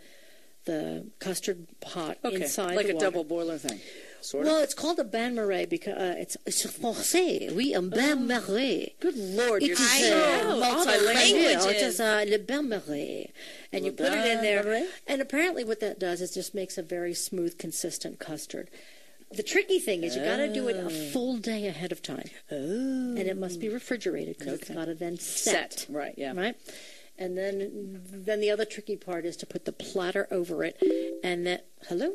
Speaker 3: the custard pot
Speaker 2: Okay,
Speaker 3: inside
Speaker 2: like
Speaker 3: the
Speaker 2: a
Speaker 3: water.
Speaker 2: double boiler thing, sort
Speaker 3: Well,
Speaker 2: of.
Speaker 3: it's called a bain-marie because uh, it's, it's français. Oui, un bain-marie.
Speaker 2: Good Lord,
Speaker 3: It
Speaker 2: you're
Speaker 3: is
Speaker 4: I
Speaker 2: so
Speaker 4: know, all the
Speaker 2: multilingual.
Speaker 4: languages.
Speaker 3: It is uh, le bain-marie. And you
Speaker 2: Le
Speaker 3: put it in there.
Speaker 2: bain-marie?
Speaker 3: And apparently what that does is just makes a very smooth, consistent custard. The tricky thing is you got to do it a full day ahead of time.
Speaker 2: Oh.
Speaker 3: And it must be refrigerated because it's
Speaker 2: Okay.
Speaker 3: got to then set.
Speaker 2: Set, right? Yeah.
Speaker 3: Right? And then then the other tricky part is to put the platter over it and then, hello?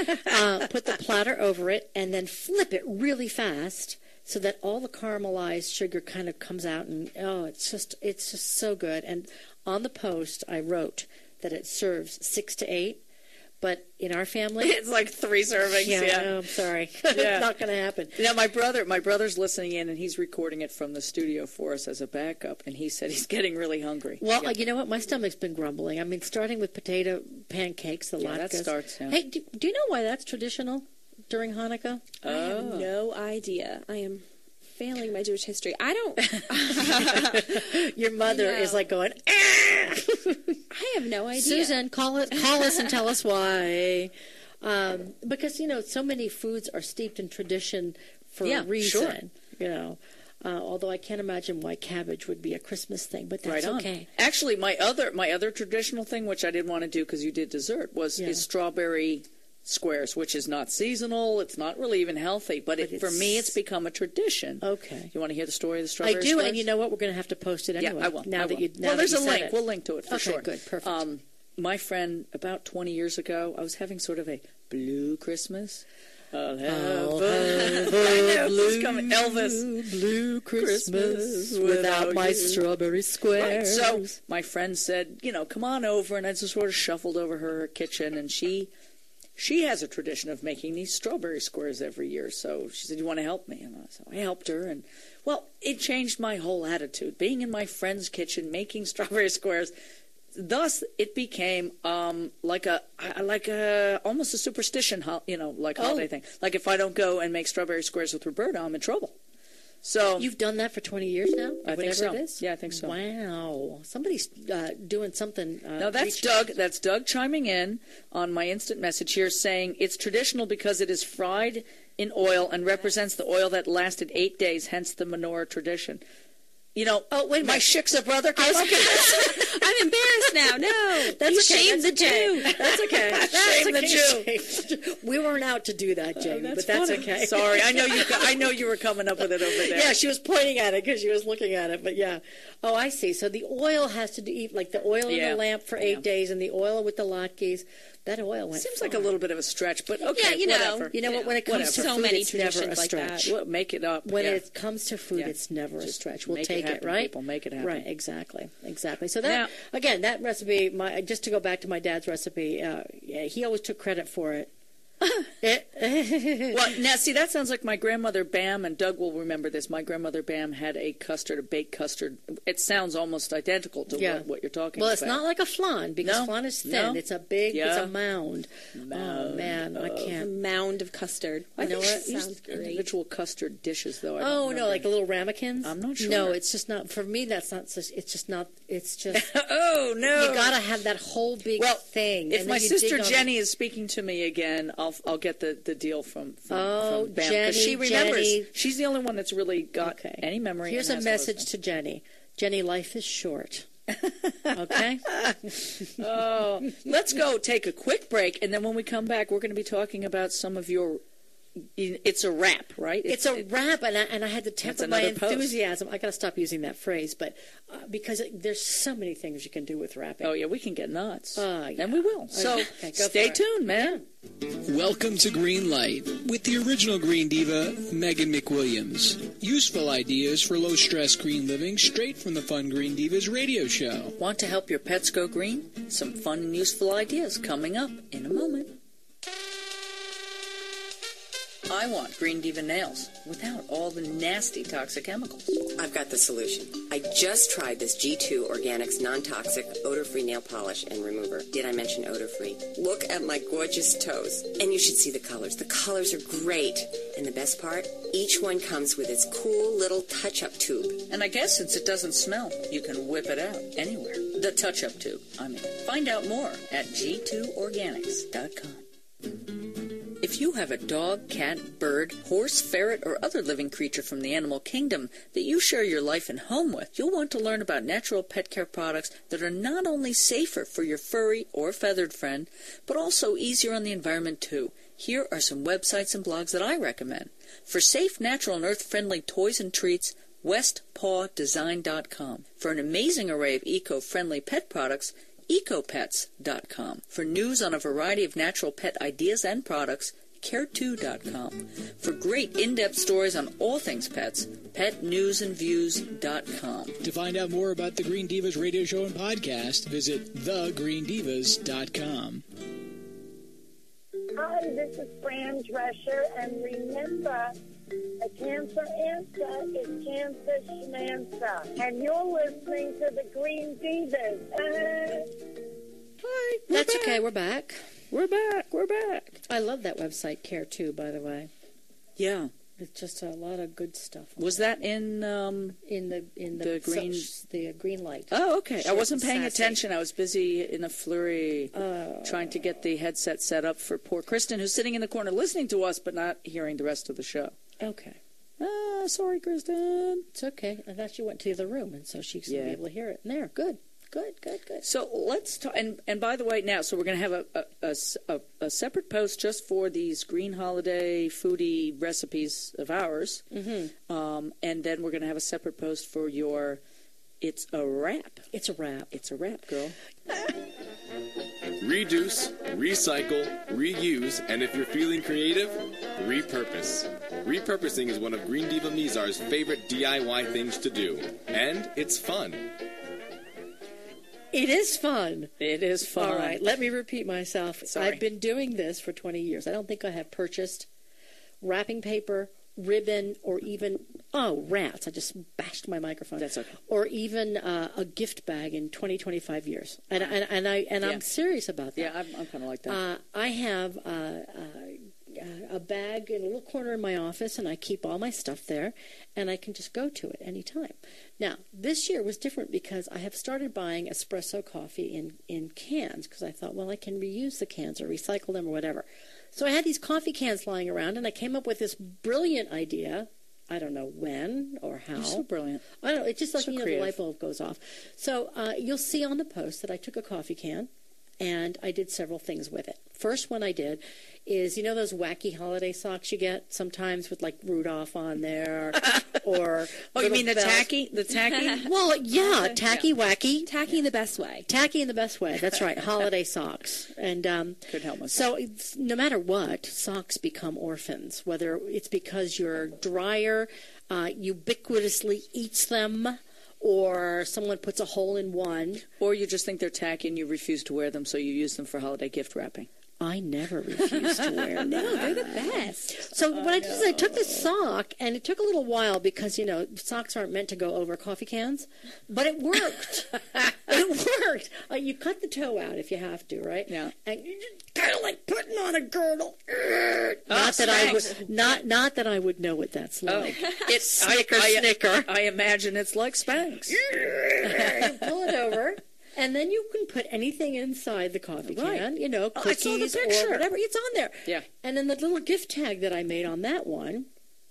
Speaker 3: uh, put the platter over it and then flip it really fast so that all the caramelized sugar kind of comes out and, oh, it's just, it's just so good. And on the post, I wrote that it serves six to eight. But in our family,
Speaker 2: It's like three servings.
Speaker 3: yeah,
Speaker 2: Yeah.
Speaker 3: no, I'm sorry,
Speaker 2: Yeah.
Speaker 3: it's not going to happen.
Speaker 2: Yeah, my brother, my brother's listening in, and he's recording it from the studio for us as a backup. And he said he's getting really hungry.
Speaker 3: Well,
Speaker 2: yeah.
Speaker 3: uh, you know what? My stomach's been grumbling. I mean, starting with potato pancakes, the
Speaker 2: Yeah, that
Speaker 3: latkes.
Speaker 2: starts, yeah.
Speaker 3: Hey, do, do you know why that's traditional during Hanukkah?
Speaker 4: I have
Speaker 2: Oh.
Speaker 4: no idea. I am failing my Jewish history. I don't.
Speaker 3: Your mother
Speaker 4: No.
Speaker 3: is like going, "Ah!"
Speaker 4: I have no idea.
Speaker 3: Susan, call it, call us and tell us why. Um, because you know, so many foods are steeped in tradition for
Speaker 2: Yeah,
Speaker 3: a reason.
Speaker 2: sure.
Speaker 3: You know, uh, although I can't imagine why cabbage would be a Christmas thing, but that's
Speaker 2: Right on.
Speaker 3: okay.
Speaker 2: Actually, my other my other traditional thing, which I didn't want to do because you did dessert, was
Speaker 3: Yeah.
Speaker 2: is strawberry squares, which is not seasonal. It's not really even healthy, but, it,
Speaker 3: But
Speaker 2: for me,
Speaker 3: it's-
Speaker 2: it's become a tradition.
Speaker 3: Okay.
Speaker 2: You want to hear the story of the
Speaker 3: I
Speaker 2: strawberry
Speaker 3: do,
Speaker 2: squares?
Speaker 3: and you know what? We're going to have to post it anyway.
Speaker 2: Yeah, I will.
Speaker 3: Now
Speaker 2: I
Speaker 3: that
Speaker 2: will.
Speaker 3: you, now
Speaker 2: well,
Speaker 3: that
Speaker 2: there's
Speaker 3: you
Speaker 2: a
Speaker 3: said
Speaker 2: link.
Speaker 3: it.
Speaker 2: We'll link to it for
Speaker 3: Okay,
Speaker 2: sure.
Speaker 3: good, perfect.
Speaker 2: Um, my friend, about twenty years ago, I was having sort of a blue Christmas. I'll have
Speaker 3: I'll
Speaker 2: a-
Speaker 3: have
Speaker 2: I
Speaker 3: a
Speaker 2: know, it's coming. Elvis.
Speaker 3: blue
Speaker 2: Christmas
Speaker 3: Christmas
Speaker 2: without
Speaker 3: without my
Speaker 2: you.
Speaker 3: strawberry
Speaker 2: Right.
Speaker 3: squares.
Speaker 2: So my friend said, you know, come on over, and I just sort of shuffled over her kitchen, and she she has a tradition of making these strawberry squares every year. So she said, you want to help me? And I, so I helped her, and well, it changed my whole attitude. Being in my friend's kitchen making strawberry squares, thus it became um, like a I- like a almost a superstition, ho- you know, like holiday
Speaker 3: Oh.
Speaker 2: thing. Like if I don't go and make strawberry squares with Roberta, I'm in trouble. So
Speaker 3: You've done that for twenty years now?
Speaker 2: I think
Speaker 3: Whatever
Speaker 2: so.
Speaker 3: it is?
Speaker 2: Yeah, I think so.
Speaker 3: Wow. Somebody's uh, doing something. Uh,
Speaker 2: No, that's
Speaker 3: reaching-
Speaker 2: Doug. That's Doug chiming in on my instant message here, saying it's traditional because it is fried in oil and represents the oil that lasted eight days. Hence the menorah tradition. You know,
Speaker 3: Oh, wait a
Speaker 2: my
Speaker 3: minute.
Speaker 2: shiksa brother came up with this.
Speaker 4: I'm embarrassed now. No,
Speaker 3: That's
Speaker 4: you
Speaker 3: okay.
Speaker 4: shamed
Speaker 3: that's
Speaker 4: the
Speaker 3: okay.
Speaker 4: Jew.
Speaker 3: That's okay. That's
Speaker 2: Shame the
Speaker 3: okay.
Speaker 2: Jew.
Speaker 3: Shame the Jew. We weren't out to do that, Jamie, but that's
Speaker 2: funny.
Speaker 3: okay.
Speaker 2: Sorry, I know you. I know you were coming up with it over there.
Speaker 3: Yeah, she was pointing at it because she was looking at it. But yeah, oh, I see. So the oil has to do like the oil in
Speaker 2: Yeah.
Speaker 3: the lamp for eight
Speaker 2: Yeah.
Speaker 3: days, and the oil with the latkes. That oil went.
Speaker 2: Seems like
Speaker 3: far.
Speaker 2: a little bit of a stretch, but okay,
Speaker 4: Yeah, you know.
Speaker 2: whatever.
Speaker 3: You know what? When it comes
Speaker 2: whatever.
Speaker 3: to
Speaker 4: So
Speaker 3: food,
Speaker 4: many
Speaker 3: it's never a
Speaker 4: traditions like that.
Speaker 3: stretch.
Speaker 2: Well, make it up.
Speaker 3: When
Speaker 2: yeah.
Speaker 3: it comes to food,
Speaker 2: Yeah.
Speaker 3: it's never a
Speaker 2: Just
Speaker 3: stretch. We'll
Speaker 2: make it
Speaker 3: take make it,
Speaker 2: happen,
Speaker 3: right?
Speaker 2: people. Make it happen.
Speaker 3: Right, exactly, exactly. So that
Speaker 2: Now-
Speaker 3: again, that recipe. My just to go back to my dad's recipe, uh, yeah, he always took credit for it. It-
Speaker 2: Well, now, see, that sounds like my grandmother Bam, and Doug will remember this. My grandmother Bam had a custard, a baked custard. It sounds almost identical to
Speaker 3: Yeah.
Speaker 2: what, what you're talking
Speaker 3: well,
Speaker 2: about.
Speaker 3: it's not like a flan because
Speaker 2: No,
Speaker 3: flan is thin.
Speaker 2: no.
Speaker 3: It's a big, it's
Speaker 2: Yeah.
Speaker 3: a mound. Oh man, I
Speaker 4: A
Speaker 3: can't.
Speaker 4: mound of custard.
Speaker 2: I
Speaker 3: You know
Speaker 2: think
Speaker 3: what?
Speaker 2: she used
Speaker 4: Sounds great.
Speaker 2: individual custard dishes, though. I don't
Speaker 3: Oh no,
Speaker 2: remember.
Speaker 3: like the little ramekins.
Speaker 2: I'm not sure.
Speaker 3: No, it's just not for me. That's not. such- It's just not. It's just
Speaker 2: oh, no.
Speaker 3: you gotta have that whole big
Speaker 2: Well,
Speaker 3: thing.
Speaker 2: If
Speaker 3: and
Speaker 2: my
Speaker 3: then you
Speaker 2: sister
Speaker 3: dig on
Speaker 2: Jenny is speaking to me again, I'll I'll get the, the deal from, from,
Speaker 3: Oh,
Speaker 2: from Bam. 'cause
Speaker 3: Jenny,
Speaker 2: she remembers.
Speaker 3: Jenny.
Speaker 2: She's the only one that's really got
Speaker 3: Okay.
Speaker 2: any memory.
Speaker 3: Here's
Speaker 2: and
Speaker 3: a
Speaker 2: has all those
Speaker 3: message
Speaker 2: things.
Speaker 3: to Jenny. Jenny, life is short. Okay?
Speaker 2: Oh, let's go take a quick break, and then when we come back, we're going to be talking about some of your. It's a wrap, right?
Speaker 3: It's a wrap, and I, and I had to temper my
Speaker 2: another post.
Speaker 3: enthusiasm. I got to stop using that phrase, but uh, because it, there's so many things you can do with wrapping.
Speaker 2: Oh yeah, we can get nuts,
Speaker 3: Uh, yeah.
Speaker 2: and we will. So
Speaker 3: Okay, go
Speaker 2: stay
Speaker 3: for it.
Speaker 2: tuned, man.
Speaker 6: Welcome to Green Light with the original Green Diva, Megan McWilliams. Useful ideas for low-stress green living straight from the Fun Green Divas radio show.
Speaker 2: Want to help your pets go green? Some fun and useful ideas coming up in a moment. I want Green Diva nails without all the nasty toxic chemicals.
Speaker 7: I've got the solution. I just tried this G two Organics non-toxic odor-free nail polish and remover. Did I mention odor-free? Look at my gorgeous toes. And you should see the colors. The colors are great. And the best part? Each one comes with its cool little touch-up tube.
Speaker 2: And I guess since it doesn't smell, you can whip it out anywhere. The touch-up tube, I mean. Find out more at G two organics dot com. If you have a dog, cat, bird, horse, ferret, or other living creature from the animal kingdom that you share your life and home with, you'll want to learn about natural pet care products that are not only safer for your furry or feathered friend, but also easier on the environment too. Here are some websites and blogs that I recommend. For safe, natural, and earth-friendly toys and treats, west paw design dot com. For an amazing array of eco-friendly pet products, ecopets dot com. For news on a variety of natural pet ideas and products, care two dot com. For great in-depth stories on all things pets, pet news and views dot com.
Speaker 6: To find out more about the Green Divas radio show and podcast, visit the green divas dot com.
Speaker 8: Hi, this is Fran Drescher, and remember, a cancer answer is cancer schmancer. And you're listening to the Green Divas.
Speaker 2: Hi,
Speaker 3: That's okay. We're back.
Speaker 2: We're back. We're back.
Speaker 3: I love that website, Care two, by the way.
Speaker 2: Yeah.
Speaker 3: It's just a lot of good stuff.
Speaker 2: Was that in... Um...
Speaker 3: in the in the,
Speaker 2: The green-
Speaker 3: so- the green light?
Speaker 2: Oh, okay. I
Speaker 3: Short
Speaker 2: wasn't
Speaker 3: and
Speaker 2: paying
Speaker 3: sassy.
Speaker 2: attention. I was busy in a flurry
Speaker 3: Uh,
Speaker 2: trying to get the headset set up for poor Kristen, who's sitting in the corner listening to us but not hearing the rest of the show.
Speaker 3: Okay,
Speaker 2: Ah, sorry, Kristen.
Speaker 3: it's okay. I thought you went to the other room, and so she's gonna
Speaker 2: Yeah.
Speaker 3: be able to hear it. And there, good, good, good, good.
Speaker 2: So let's talk. And, and by the way, now, so we're going to have a, a, a s- a- a separate post just for these green holiday foodie recipes of ours.
Speaker 3: Mm-hmm.
Speaker 2: Um, and then we're going to have a separate post for your It's a Wrap.
Speaker 3: It's a wrap.
Speaker 2: It's a wrap, girl.
Speaker 1: Reduce, recycle, reuse, and if you're feeling creative, repurpose. Repurposing is one of Green Diva Mizar's favorite D I Y things to do. And it's fun.
Speaker 3: It is fun.
Speaker 2: It is fun.
Speaker 3: All right, let me repeat myself.
Speaker 2: Sorry.
Speaker 3: I've been doing this for twenty years. I don't think I have purchased wrapping paper, ribbon, or even, oh, rats. I just bashed my microphone.
Speaker 2: That's okay.
Speaker 3: Or even uh, a gift bag in twenty, twenty-five years. And, and, and, I, and
Speaker 2: Yeah.
Speaker 3: I'm serious about that.
Speaker 2: Yeah, I'm, I'm kind of like that.
Speaker 3: Uh, I have uh, uh, a bag in a little corner in my office, and I keep all my stuff there, and I can just go to it anytime. Now, this year was different because I have started buying espresso coffee in, in cans because I thought, well, I can reuse the cans or recycle them or whatever. So I had these coffee cans lying around, and I came up with this brilliant idea. I don't know when or how.
Speaker 2: You're so brilliant.
Speaker 3: I don't know. It's just like,
Speaker 2: So
Speaker 3: you know,
Speaker 2: creative.
Speaker 3: the light bulb goes off. So uh, you'll see on the post that I took a coffee can, and I did several things with it. First one I did is, you know those wacky holiday socks you get sometimes with like Rudolph on there, or
Speaker 2: Oh, you
Speaker 3: little
Speaker 2: mean the
Speaker 3: bells?
Speaker 2: tacky? The tacky?
Speaker 3: Well, yeah, tacky, wacky,
Speaker 4: Tacky in the best way.
Speaker 3: tacky in the best way. That's right, holiday socks. And um,
Speaker 2: Could help myself.
Speaker 3: so it's, no matter what, socks become orphans. Whether it's because your dryer uh, ubiquitously eats them, or someone puts a hole in one.
Speaker 2: Or you just think they're tacky and you refuse to wear them, so you use them for holiday gift wrapping.
Speaker 3: I never refuse to wear them.
Speaker 4: No, they're the best.
Speaker 3: So what I did is I took this sock, and it took a little while because, you know, socks aren't meant to go over coffee cans, but it worked. It worked. Uh, you cut the toe out if you have to, right?
Speaker 2: Yeah.
Speaker 3: And you just kind of like putting on a girdle. Not
Speaker 2: Oh,
Speaker 3: that I
Speaker 2: thanks.
Speaker 3: would, not not that I would know what that's like.
Speaker 2: It's
Speaker 3: Snicker,
Speaker 2: I, I,
Speaker 3: snicker.
Speaker 2: I imagine it's like Spanx.
Speaker 3: You pull it over. And then you can put anything inside the coffee
Speaker 2: Right.
Speaker 3: can, you know,
Speaker 2: Oh, I saw the
Speaker 3: cookies or
Speaker 2: picture.
Speaker 3: whatever. It's on there.
Speaker 2: Yeah.
Speaker 3: And then the little gift tag that I made on that one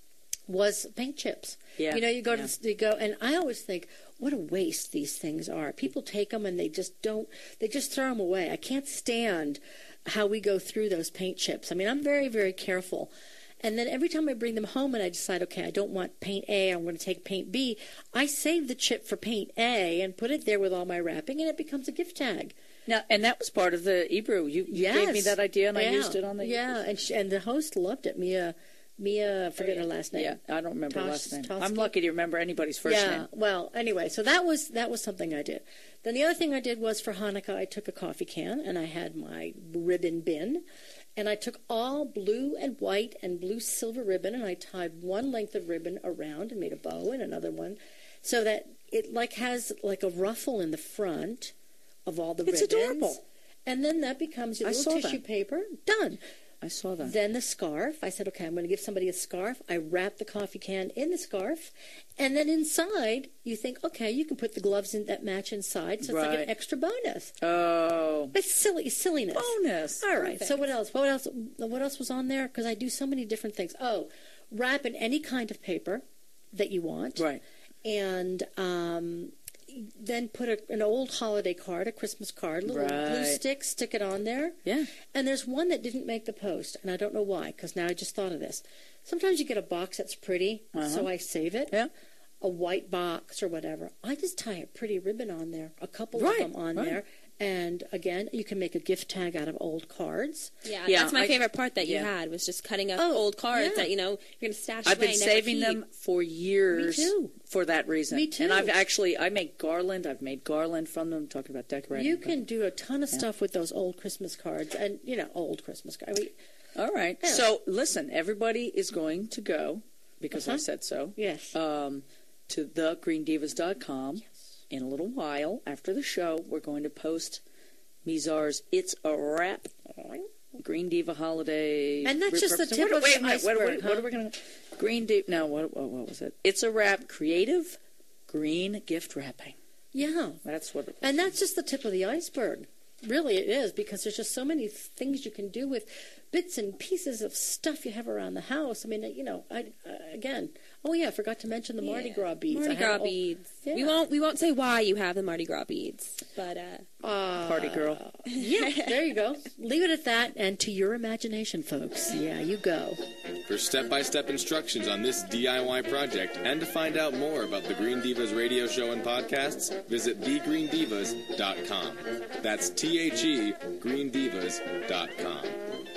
Speaker 3: was paint chips.
Speaker 2: Yeah.
Speaker 3: You know, you go
Speaker 2: Yeah.
Speaker 3: to you go, and I always think, what a waste these things are. People take them and they just don't. They just throw them away. I can't stand how we go through those paint chips. I mean, I'm very, very careful. And then every time I bring them home and I decide, okay, I don't want paint A, I'm going to take paint B, I save the chip for paint A and put it there with all my wrapping, and it becomes a gift tag.
Speaker 2: Now, and that was part of the Ebrew. You, you
Speaker 3: Yes.
Speaker 2: gave me that idea, and I
Speaker 3: Yeah.
Speaker 2: used it on the
Speaker 3: Yeah, and, she, and the host loved it. Mia, Mia, I forget her last name.
Speaker 2: Yeah, I don't remember her last
Speaker 3: Tos-
Speaker 2: name.
Speaker 3: Toski?
Speaker 2: I'm lucky to remember anybody's first
Speaker 3: yeah,
Speaker 2: name.
Speaker 3: well, anyway, so that was that was something I did. Then the other thing I did was for Hanukkah, I took a coffee can and I had my ribbon bin, and I took all blue and white and blue silver ribbon, and I tied one length of ribbon around and made a bow and another one, so that it like has like a ruffle in the front of all the
Speaker 2: It's
Speaker 3: ribbons.
Speaker 2: adorable.
Speaker 3: And then that becomes your
Speaker 2: I
Speaker 3: little
Speaker 2: saw
Speaker 3: tissue
Speaker 2: that.
Speaker 3: paper. Done.
Speaker 2: I saw that.
Speaker 3: Then the scarf. I said, okay, I'm going to give somebody a scarf. I wrap the coffee can in the scarf. And then inside, you think, okay, you can put the gloves in that match inside. So it's like
Speaker 2: Right.
Speaker 3: an extra bonus.
Speaker 2: Oh,
Speaker 3: It's silly, silliness.
Speaker 2: bonus.
Speaker 3: All right. So what else? What else? What else was on there? Because I do so many different things. Oh, wrap in any kind of paper that you want.
Speaker 2: Right.
Speaker 3: And um, then put a, an old holiday card, a Christmas card, little glue
Speaker 2: Right.
Speaker 3: stick, stick it on there.
Speaker 2: Yeah.
Speaker 3: And there's one that didn't make the post, and I don't know why, because now I just thought of this. Sometimes you get a box that's pretty,
Speaker 2: Uh-huh.
Speaker 3: so I save it.
Speaker 2: Yeah.
Speaker 3: A white box or whatever. I just tie a pretty ribbon on there, a couple
Speaker 2: Right,
Speaker 3: of them on
Speaker 2: right.
Speaker 3: there. And again, you can make a gift tag out of old cards.
Speaker 4: Yeah,
Speaker 2: Yeah,
Speaker 4: that's my
Speaker 2: I-
Speaker 4: favorite part that you
Speaker 2: yeah.
Speaker 4: had was just cutting up
Speaker 3: Oh,
Speaker 4: old cards
Speaker 3: yeah.
Speaker 4: that you know you're going to stash
Speaker 2: I've
Speaker 4: away.
Speaker 2: been
Speaker 4: never
Speaker 2: saving
Speaker 4: keep.
Speaker 2: them for years.
Speaker 3: Me too.
Speaker 2: For that reason.
Speaker 3: Me too.
Speaker 2: And I've actually, I make garland. I've made garland from them. Talking about decorating.
Speaker 3: You
Speaker 2: but-
Speaker 3: can do a ton of stuff with those old Christmas cards, and you know, old Christmas cards. I mean,
Speaker 2: All right.
Speaker 3: Yeah.
Speaker 2: So listen, everybody is going to go because I
Speaker 3: Uh-huh.
Speaker 2: said so.
Speaker 3: yes.
Speaker 2: Um, to the green divas dot com. In a little while after the show, we're going to post Mizar's "It's a Wrap" Green Diva holiday.
Speaker 3: And that's just the
Speaker 2: repurposing-
Speaker 3: tip
Speaker 2: what,
Speaker 3: of
Speaker 2: wait
Speaker 3: the
Speaker 2: a minute. What, what,
Speaker 3: iceberg,
Speaker 2: what
Speaker 3: huh?
Speaker 2: are we going to? Green Diva. No. What, what? What was it? It's a Wrap creative green gift wrapping.
Speaker 3: yeah.
Speaker 2: That's what. It was.
Speaker 3: And that's just the tip of the iceberg. Really, it is, because there's just so many things you can do with bits and pieces of stuff you have around the house. I mean, you know, I uh, again, oh yeah, I forgot to mention the Mardi
Speaker 4: Yeah.
Speaker 3: Gras beads.
Speaker 4: Mardi
Speaker 3: I had
Speaker 4: Gras
Speaker 3: all-
Speaker 4: beads.
Speaker 3: Yeah.
Speaker 4: We won't. We won't say why you have the Mardi Gras beads, but uh,
Speaker 3: Uh,
Speaker 2: Party girl.
Speaker 3: yeah, there you go. Leave it at that, and to your imagination, folks. Yeah, you go.
Speaker 1: For step-by-step instructions on this D I Y project and to find out more about the Green Divas radio show and podcasts, visit the green divas dot com. That's T H E green divas dot com.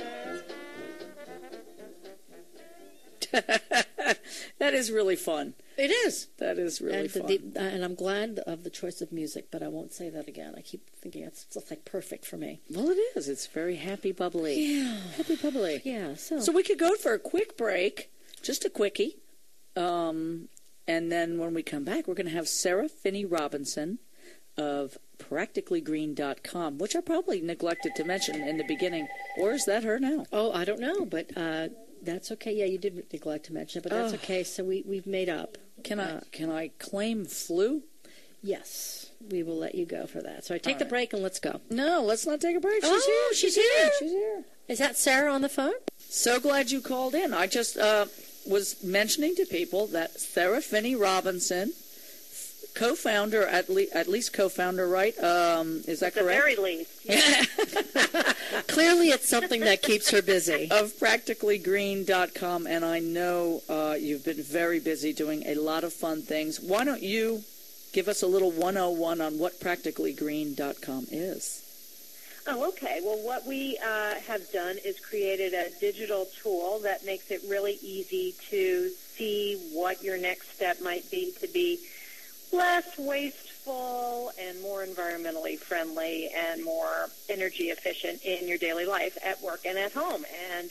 Speaker 2: That is really fun.
Speaker 3: It is.
Speaker 2: That is really
Speaker 3: and,
Speaker 2: fun.
Speaker 3: the, the, and I'm glad of the choice of music, but I won't say that again. I keep thinking it's, it's like perfect for me.
Speaker 2: Well, it is. It's very happy, bubbly.
Speaker 3: Yeah.
Speaker 2: Happy, bubbly.
Speaker 3: Yeah, so.
Speaker 2: So we could go for a quick break, just a quickie. Um, and then when we come back, we're going to have Sarah Finney Robinson of practically green dot com, which I probably neglected to mention in the beginning. Or is that her now?
Speaker 3: Oh, I don't know, but uh, that's okay. Yeah, you did neglect to mention it, but that's
Speaker 2: Oh.
Speaker 3: okay. So we, we've made up.
Speaker 2: Can
Speaker 3: Uh,
Speaker 2: I can I claim flu?
Speaker 3: Yes, we will let you go for that. So I take
Speaker 2: All
Speaker 3: the
Speaker 2: right.
Speaker 3: break and let's go.
Speaker 2: No, let's not take a break. She's
Speaker 3: Oh,
Speaker 2: here.
Speaker 3: she's here.
Speaker 2: She's here.
Speaker 3: Is that Sarah on the phone?
Speaker 2: So glad you called in. I just uh, was mentioning to people that Sarah Finney Robinson, co-founder, at, le- at least co-founder, right? Um, is that
Speaker 8: At the
Speaker 2: correct?
Speaker 8: very least.
Speaker 3: Clearly, it's something that keeps her busy.
Speaker 2: Of practically green dot com, and I know uh, you've been very busy doing a lot of fun things. Why don't you give us a little one oh one on what practically green dot com is?
Speaker 8: Oh, okay. Well, what we uh, have done is created a digital tool that makes it really easy to see what your next step might be to be
Speaker 9: less wasteful and more environmentally friendly and more energy efficient in your daily life at work and at home. And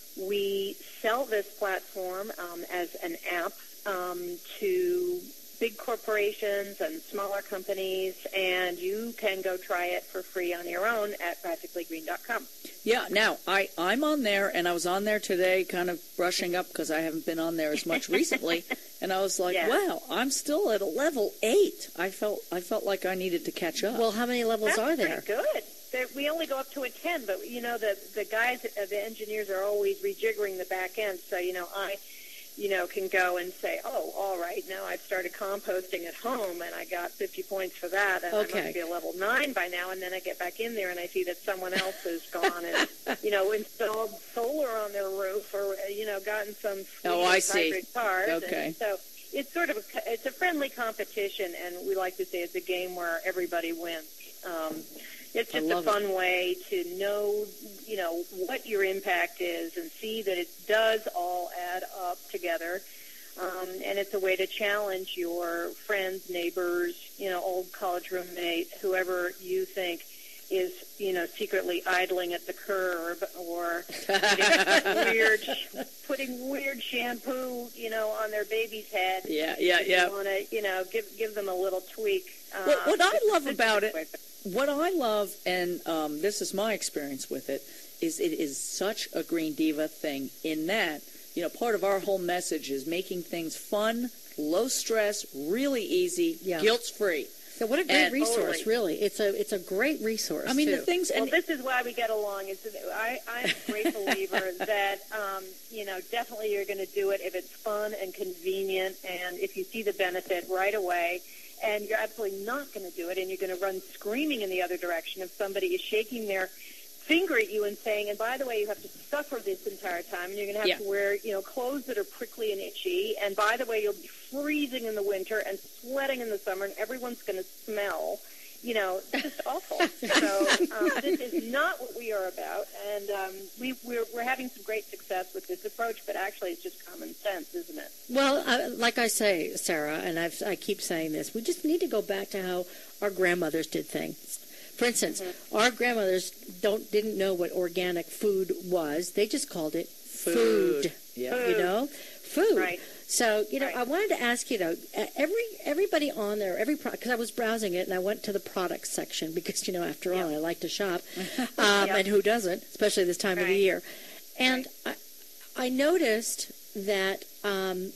Speaker 9: we sell this platform um, as an app um, to big corporations and smaller companies, and you can go try it for free on your own at practically green dot com.
Speaker 2: Yeah, now, I, I'm on there, and I was on there today kind of brushing up because I haven't been on there as much recently, and I was like,
Speaker 9: Yeah.
Speaker 2: wow, I'm still at a level eight. I felt I felt like I needed to catch up.
Speaker 3: Well, how many levels
Speaker 9: That's
Speaker 3: are there?
Speaker 9: pretty good. There, we only go up to a ten, but, you know, the, the guys, uh, the engineers are always rejiggering the back end, so, you know, I... you know, can go and say, oh, all right, now I've started composting at home, and I got fifty points for that, and
Speaker 3: Okay.
Speaker 9: I must be a level nine by now, and then I get back in there, and I see that someone else has gone and, you know, installed solar on their roof or, uh, you know, gotten some
Speaker 2: Oh, I see.
Speaker 9: hybrid cars.
Speaker 2: Okay.
Speaker 9: And so it's sort of a, it's a friendly competition, and we like to say it's a game where everybody wins. Um, It's
Speaker 2: I
Speaker 9: just a
Speaker 2: love
Speaker 9: fun way to know, you know, what your impact is and see that it does all add up together. Um, and it's a way to challenge your friends, neighbors, you know, old college roommate, whoever you think is, you know, secretly idling at the curb or putting weird, putting weird shampoo, you know, on their baby's head.
Speaker 2: Yeah, yeah, yeah.
Speaker 9: You want to, you know, give give them a little tweak. Uh,
Speaker 2: What, what I love
Speaker 9: it's-
Speaker 2: about it, what I love, and um, this is my experience with it, is it is such a Green Diva thing in that, you know, part of our whole message is making things fun, low stress, really easy,
Speaker 3: Yeah.
Speaker 2: guilt-free.
Speaker 3: So what a great
Speaker 2: And-
Speaker 3: resource,
Speaker 9: Totally.
Speaker 3: really. It's a it's a great resource.
Speaker 2: I mean,
Speaker 3: too.
Speaker 2: the things,
Speaker 9: Well,
Speaker 2: and
Speaker 9: this is why we get along. Is that I, I'm a great believer that, um, you know, definitely you're going to do it if it's fun and convenient and if you see the benefit right away. And you're absolutely not going to do it, and you're going to run screaming in the other direction if somebody is shaking their finger at you and saying, and by the way, you have to suffer this entire time, and you're going to have
Speaker 2: Yeah.
Speaker 9: to wear, you know, clothes that are prickly and itchy, and by the way, you'll be freezing in the winter and sweating in the summer, and everyone's going to smell. You know, it's just awful. So um, this is not what we are about, and um, we, we're, we're having some great success with this approach, but actually it's just common sense, isn't it?
Speaker 3: Well, uh, like I say, Sarah, and I've, I keep saying this, we just need to go back to how our grandmothers did things. For instance,
Speaker 9: Mm-hmm.
Speaker 3: our grandmothers don't didn't know what organic food was. They just called it
Speaker 2: Food.
Speaker 3: food.
Speaker 2: Yeah.
Speaker 3: You know, food.
Speaker 9: Right.
Speaker 3: So, you know,
Speaker 9: Right.
Speaker 3: I wanted to ask you, though, uh, every everybody on there, every because I was browsing it and I went to the products section because, you know, after all, I like to shop, um,
Speaker 9: Yep.
Speaker 3: and who doesn't, especially this time of the
Speaker 9: Right.
Speaker 3: year. And I, I noticed that um,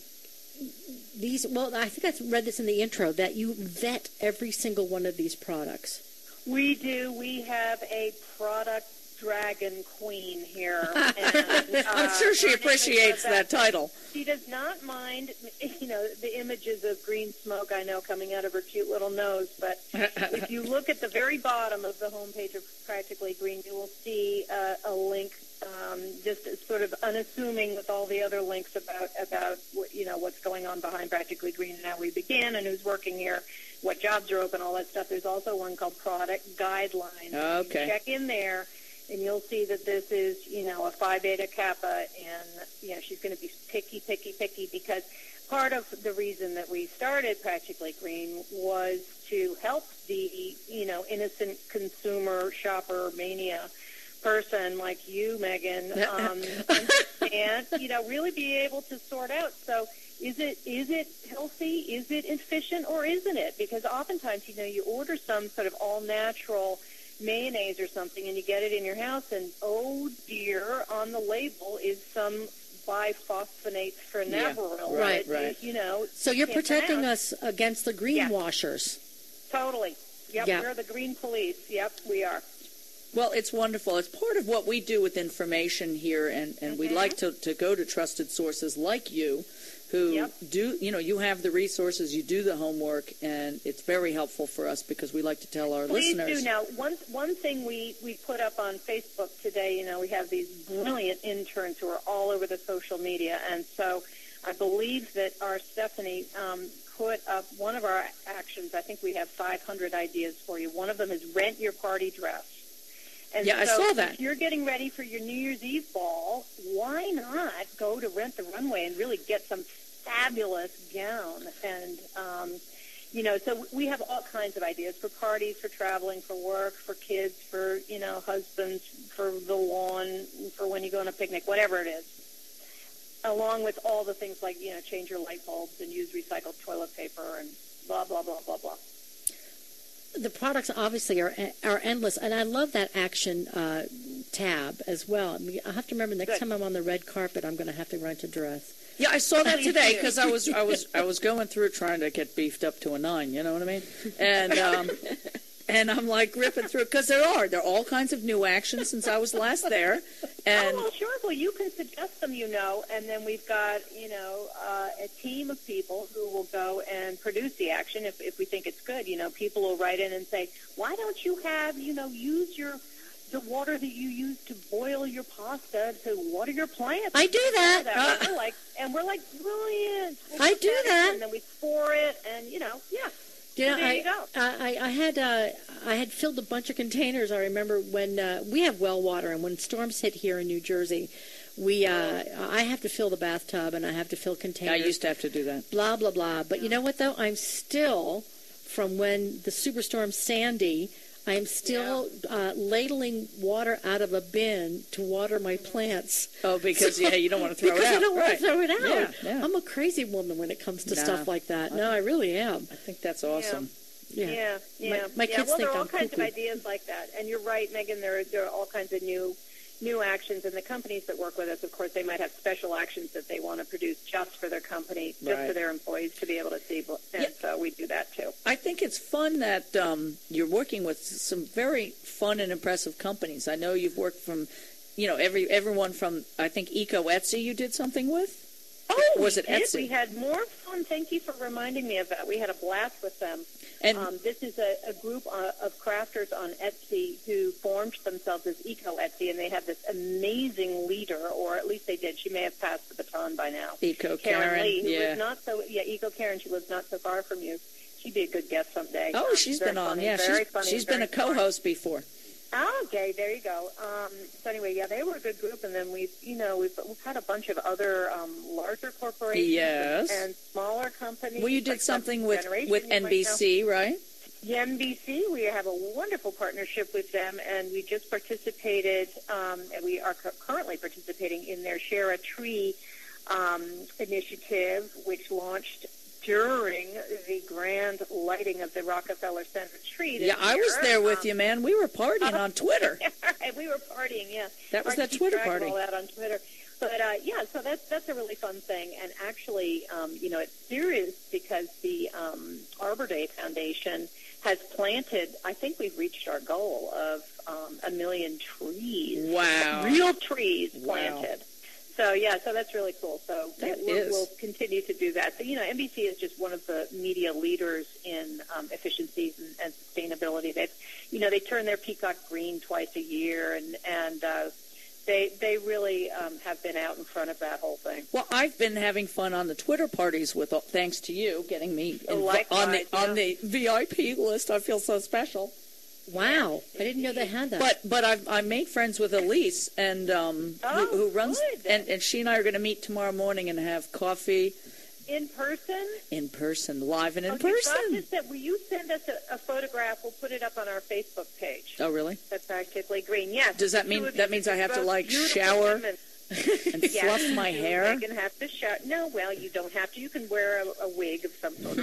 Speaker 3: these, well, I think I read this in the intro, that you vet every single one of these products.
Speaker 9: We do. We have a product dragon queen here. And,
Speaker 2: I'm
Speaker 9: uh,
Speaker 2: sure she
Speaker 9: her name is
Speaker 2: appreciates that
Speaker 9: Rebecca.
Speaker 2: title.
Speaker 9: She does not mind, you know, the images of green smoke I know coming out of her cute little nose. But if you look at the very bottom of the homepage of Practically Green, you will see uh, a link, um, just sort of unassuming with all the other links about about what, you know, what's going on behind Practically Green and how we began and who's working here, what jobs are open, all that stuff. There's also one called Product Guidelines.
Speaker 2: Okay.
Speaker 9: Check in there. And you'll see that this is, you know, a Phi Beta Kappa, and, you know, she's going to be picky, picky, picky, because part of the reason that we started Practically Green was to help the, you know, innocent consumer shopper mania person like you, Megan, um, and, you know, really be able to sort out. So is it is it healthy? Is it efficient? Or isn't it? Because oftentimes, you know, you order some sort of all-natural mayonnaise or something, and you get it in your house, and oh dear, on the label is some biphosphonates for
Speaker 2: Yeah,
Speaker 9: Navaril.
Speaker 2: right,
Speaker 9: that
Speaker 2: right.
Speaker 9: is, you know,
Speaker 3: So you're
Speaker 9: can't
Speaker 3: protecting
Speaker 9: pronounce.
Speaker 3: us against the greenwashers.
Speaker 9: Totally. Yep,
Speaker 3: Yeah.
Speaker 9: we're the green police. Yep, we are.
Speaker 2: Well, it's wonderful. It's part of what we do with information here, and, and we like to, to go to trusted sources like you who
Speaker 9: Yep.
Speaker 2: do, you know, you have the resources, you do the homework, and it's very helpful for us because we like to tell our
Speaker 9: Please
Speaker 2: listeners.
Speaker 9: do. Now, one one thing we, we put up on Facebook today, you know, we have these brilliant interns who are all over the social media, and so I believe that our Stephanie um, put up one of our actions. I think we have five hundred ideas for you. One of them is rent your party dress. And
Speaker 2: Yeah, I
Speaker 9: so
Speaker 2: saw that.
Speaker 9: if you're getting ready for your New Year's Eve ball, why not go to Rent the Runway and really get some fabulous gown? And, um, you know, so we have all kinds of ideas for parties, for traveling, for work, for kids, for, you know, husbands, for the lawn, for when you go on a picnic, whatever it is. Along with all the things like, you know, change your light bulbs and use recycled toilet paper and blah, blah, blah, blah, blah.
Speaker 3: The products obviously are are endless, and I love that action uh, tab as well. I mean, I have to remember next
Speaker 9: Good.
Speaker 3: time I'm on the red carpet, I'm going to have to rent a dress.
Speaker 2: Yeah, I saw that
Speaker 9: Please
Speaker 2: today
Speaker 9: do.
Speaker 2: because I was I was I was going through trying to get beefed up to a nine. You know what I mean? And um, and I'm like ripping through because there are there are all kinds of new actions since I was last there. And
Speaker 9: oh, well, sure. Well, you can suggest them, you know, and then we've got, you know, uh, a team of people who will go and produce the action if, if we think it's good. You know, people will write in and say, why don't you have, you know, use your the water that you use to boil your pasta to water your plants?
Speaker 3: I do that.
Speaker 9: that. And we're like, and we're like, brilliant. We'll
Speaker 3: I
Speaker 9: put
Speaker 3: do
Speaker 9: in,
Speaker 3: that.
Speaker 9: And then we pour it, and, you know, yeah.
Speaker 3: You know,
Speaker 9: So there
Speaker 3: I,
Speaker 9: you go.
Speaker 3: I, I had uh, I had filled a bunch of containers. I remember when uh, we have well water, and when storms hit here in New Jersey, we uh, I have to fill the bathtub and I have to fill
Speaker 2: I
Speaker 3: containers.
Speaker 2: used to have to do that.
Speaker 3: Blah blah blah. But you know what though? I'm still from when the superstorm Sandy. I am still uh, ladling water out of a bin to water my plants.
Speaker 2: Oh, because yeah, you don't want to throw
Speaker 3: because
Speaker 2: it out.
Speaker 3: I don't
Speaker 2: right.
Speaker 3: want to throw it out.
Speaker 2: Yeah, yeah.
Speaker 3: I'm a crazy woman when it comes to
Speaker 2: Nah.
Speaker 3: stuff like that. No, I really am.
Speaker 2: I think that's awesome.
Speaker 3: Yeah.
Speaker 9: Yeah, yeah.
Speaker 3: My- my
Speaker 9: yeah,
Speaker 3: kids
Speaker 9: well,
Speaker 3: think
Speaker 9: there are all
Speaker 3: I'm
Speaker 9: kinds
Speaker 3: cuckoo.
Speaker 9: of ideas like that. And you're right, Megan, there, there are all kinds of new new actions. And the companies that work with us, of course, they might have special actions that they want to produce just for their company, just
Speaker 2: Right.
Speaker 9: for their employees to be able to see. And
Speaker 2: Yeah.
Speaker 9: so we do that, too.
Speaker 2: I think it's fun that um, you're working with some very fun and impressive companies. I know you've worked from, you know, every everyone from, I think, Eco Etsy you did something with?
Speaker 9: Oh,
Speaker 2: was
Speaker 9: we
Speaker 2: it
Speaker 9: did.
Speaker 2: Etsy?
Speaker 9: We had more fun. Thank you for reminding me of that. We had a blast with them.
Speaker 2: And
Speaker 9: Um, this is a, a group uh, of crafters on Etsy who formed themselves as Eco Etsy, and they have this amazing leader, or at least they did. She may have passed the baton by now.
Speaker 2: Eco
Speaker 9: Karen,
Speaker 2: Karen,
Speaker 9: Lee, who
Speaker 2: yeah.
Speaker 9: lives not so yeah, Eco Karen. She lives not so far from you. She'd be a good guest someday.
Speaker 2: Oh,
Speaker 9: Um,
Speaker 2: she's
Speaker 9: very
Speaker 2: been on.
Speaker 9: funny,
Speaker 2: Yeah,
Speaker 9: very
Speaker 2: she's,
Speaker 9: funny,
Speaker 2: she's
Speaker 9: very
Speaker 2: been a
Speaker 9: smart.
Speaker 2: co-host before.
Speaker 9: Oh, okay, there you go. Um, so anyway, yeah, they were a good group, and then we've, you know, we've, we've had a bunch of other um, larger corporations
Speaker 2: Yes.
Speaker 9: and, and smaller companies.
Speaker 2: Well, you did
Speaker 9: like
Speaker 2: something
Speaker 9: Next
Speaker 2: with,
Speaker 9: Generation,
Speaker 2: with
Speaker 9: you might
Speaker 2: N B C, right?
Speaker 9: know. Yeah, N B C, we have a wonderful partnership with them, and we just participated, um, and we are cu- currently participating in their Share a Tree um, initiative, which launched during the grand lighting of the Rockefeller Center tree. this
Speaker 2: Yeah, I was
Speaker 9: year.
Speaker 2: there with
Speaker 9: Um,
Speaker 2: you, man. We were partying on Twitter.
Speaker 9: Right, we were partying, yeah.
Speaker 2: That was
Speaker 9: Hard to
Speaker 2: that
Speaker 9: keep
Speaker 2: Twitter
Speaker 9: track of
Speaker 2: party.
Speaker 9: all that on Twitter. But, uh, yeah, so that's that's a really fun thing. And actually, um, you know, it's serious because the um, Arbor Day Foundation has planted, I think we've reached our goal of um, a million trees.
Speaker 2: Wow.
Speaker 9: Real trees
Speaker 2: Wow.
Speaker 9: planted. So, yeah, so that's really cool. So
Speaker 2: That
Speaker 9: we'll,
Speaker 2: is.
Speaker 9: we'll continue to do that. So, you know, N B C is just one of the media leaders in um, efficiencies and, and sustainability. They've, you know, they turn their peacock green twice a year, and, and uh, they they really um, have been out in front of that whole thing.
Speaker 2: Well, I've been having fun on the Twitter parties with, thanks to you, getting me
Speaker 9: Oh,
Speaker 2: inv-
Speaker 9: likewise,
Speaker 2: on the
Speaker 9: yeah.
Speaker 2: on the V I P list. I feel so special.
Speaker 3: Wow, I didn't know they had that.
Speaker 2: But but I've I made friends with Elise, and um,
Speaker 9: Oh,
Speaker 2: who, who runs,
Speaker 9: good.
Speaker 2: and, and she and I are going to meet tomorrow morning and have coffee
Speaker 9: In person?
Speaker 2: in person, live and in
Speaker 9: Oh, you've got
Speaker 2: person.
Speaker 9: to send- will you send us a, a photograph? We'll put it up on our Facebook page.
Speaker 2: Oh, really?
Speaker 9: That's Practically Green. Yes.
Speaker 2: Does that
Speaker 9: The
Speaker 2: mean-
Speaker 9: two of
Speaker 2: that
Speaker 9: you
Speaker 2: means I have to,
Speaker 9: both
Speaker 2: like,
Speaker 9: beautiful
Speaker 2: shower?
Speaker 9: women.
Speaker 2: And
Speaker 9: Yes.
Speaker 2: fluff my
Speaker 9: You
Speaker 2: hair.
Speaker 9: and Megan have to shower. No, well, you don't have to. You can wear a, a wig of some sort. Or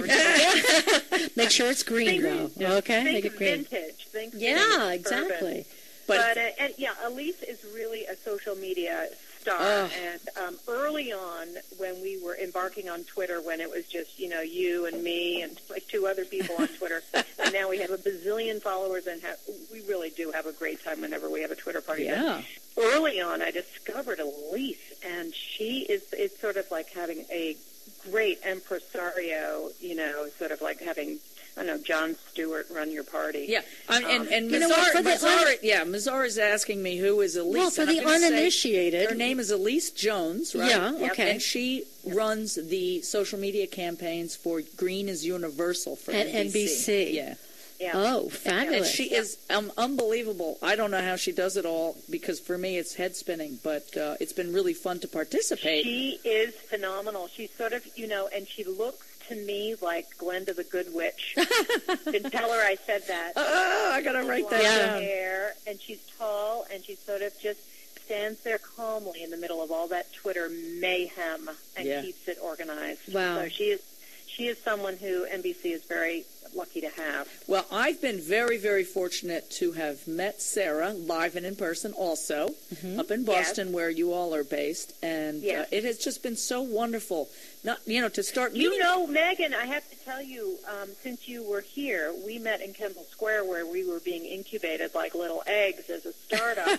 Speaker 3: Make sure it's green,
Speaker 9: Think-
Speaker 3: though. Okay,
Speaker 9: Think
Speaker 3: make it green.
Speaker 9: vintage. Think
Speaker 3: Yeah,
Speaker 9: vintage,
Speaker 3: exactly.
Speaker 9: urban.
Speaker 2: But,
Speaker 9: But, uh, and yeah, Elise is really a social media star.
Speaker 2: Ugh.
Speaker 9: And um, early on, when we were embarking on Twitter, when it was just, you know, you and me and like two other people on Twitter, and now we have a bazillion followers, and have, we really do have a great time whenever we have a Twitter party.
Speaker 2: yeah.
Speaker 9: But early on, I discovered Elise, and she is, it's sort of like having a great impresario, you know, sort of like having, I don't know, Jon Stewart run your party.
Speaker 2: Yeah, um, and, and
Speaker 3: You know what,
Speaker 2: Mazar,
Speaker 3: for the
Speaker 2: Mazar,
Speaker 3: un-
Speaker 2: yeah, Mazar is asking me who is Elise.
Speaker 3: Well, for
Speaker 2: and I'm
Speaker 3: the
Speaker 2: gonna say
Speaker 3: uninitiated,
Speaker 2: her name is Elise Jones, right?
Speaker 3: Yeah,
Speaker 9: Yep.
Speaker 3: okay.
Speaker 2: And she runs the social media campaigns for Green is Universal for
Speaker 3: At
Speaker 2: N B C.
Speaker 3: N B C.
Speaker 2: Yeah.
Speaker 9: Yeah.
Speaker 3: Oh,
Speaker 2: And
Speaker 3: fabulous.
Speaker 2: she is um, unbelievable. I don't know how she does it all because for me it's head spinning, but uh, it's been really fun to participate.
Speaker 9: She is phenomenal. She's sort of, you know, and she looks to me like Glenda the Good Witch. Didn't tell her I said that.
Speaker 2: Oh, I gotta write that
Speaker 9: Blonde
Speaker 2: down.
Speaker 9: hair, and she's tall, and she sort of just stands there calmly in the middle of all that Twitter mayhem and
Speaker 2: Yeah.
Speaker 9: keeps it organized.
Speaker 3: Wow.
Speaker 9: So she is she is someone who N B C is very lucky to have.
Speaker 2: Well, I've been very, very fortunate to have met Sarah live and in person also, up in Boston where you all are based, and
Speaker 9: Yes.
Speaker 2: uh, it has just been so wonderful. Not, you know, to start
Speaker 9: You
Speaker 2: meeting.
Speaker 9: know, Megan, I have to tell you, um, since you were here, we met in Kendall Square where we were being incubated like little eggs as a startup.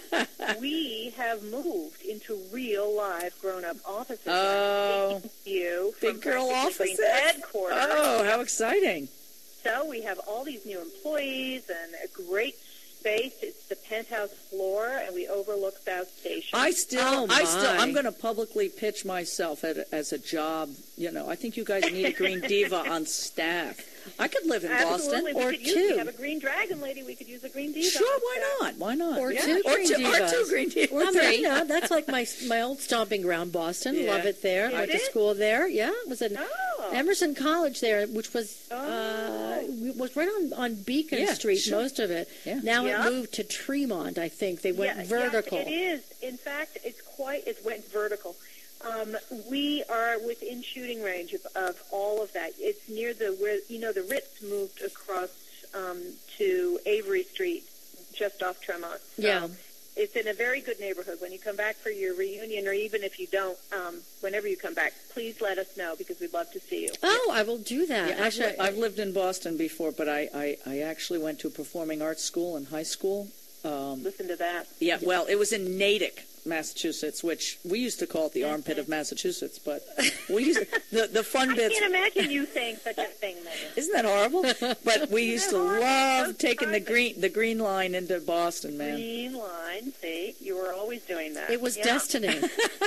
Speaker 9: We have moved into real live grown-up offices.
Speaker 2: Oh.
Speaker 9: I'm speaking to you
Speaker 2: Big
Speaker 9: from
Speaker 2: girl
Speaker 9: practically Green
Speaker 2: offices.
Speaker 9: headquarters.
Speaker 2: Oh, how exciting.
Speaker 9: So we have all these new employees and a great space. It's the penthouse floor, and we overlook South Station.
Speaker 2: I still,
Speaker 3: Oh,
Speaker 2: I still,
Speaker 3: my.
Speaker 2: I'm going to publicly pitch myself at, as a job. You know, I think you guys need a Green Diva on staff. I could live in
Speaker 9: Absolutely.
Speaker 2: Boston,
Speaker 9: we
Speaker 2: or
Speaker 9: could use,
Speaker 2: two.
Speaker 9: We have a green dragon lady. We could use a green diva.
Speaker 2: Sure, why not? Why not?
Speaker 3: Or
Speaker 2: Yeah.
Speaker 3: two
Speaker 2: or
Speaker 3: Green
Speaker 2: two, or
Speaker 3: Divas.
Speaker 2: two Green Divas.
Speaker 3: Or three. You know, that's like my my old stomping ground, Boston.
Speaker 2: Yeah.
Speaker 3: Love it there.
Speaker 9: Is
Speaker 3: Went to
Speaker 9: it?
Speaker 3: school there. Yeah, it was an
Speaker 9: Oh.
Speaker 3: Emerson College there, which was
Speaker 9: Oh.
Speaker 3: uh, was right on on Beacon
Speaker 2: Yeah,
Speaker 3: Street.
Speaker 2: sure.
Speaker 3: Most of it.
Speaker 2: Yeah.
Speaker 3: Now
Speaker 9: Yeah.
Speaker 3: it moved to Tremont. I think they went
Speaker 9: Yeah,
Speaker 3: vertical.
Speaker 9: Yes, it is. In fact, it's quite. It went vertical. Um, we are within shooting range of, of all of that. It's near the where you know the Ritz moved across um, to Avery Street, just off Tremont. So
Speaker 3: Yeah.
Speaker 9: it's in a very good neighborhood. When you come back for your reunion, or even if you don't, um, whenever you come back, please let us know because we'd love to see you.
Speaker 3: Oh, I will do that.
Speaker 2: Yeah, I've,
Speaker 3: Actually,
Speaker 2: li- I've lived in Boston before, but I, I, I actually went to a performing arts school in high school. Um,
Speaker 9: Listen to that.
Speaker 2: yeah, well, it was in Natick, Massachusetts, which we used to call it the armpit of Massachusetts, but we used the the fun
Speaker 9: I
Speaker 2: bits.
Speaker 9: can't imagine you saying such a thing, Megan.
Speaker 2: Isn't that horrible? But we used to
Speaker 9: horrible?
Speaker 2: love
Speaker 9: Those
Speaker 2: taking the
Speaker 9: times.
Speaker 2: green the green line into Boston, man.
Speaker 9: Green line. See, you were always doing that.
Speaker 3: it was
Speaker 9: Yeah.
Speaker 3: destiny.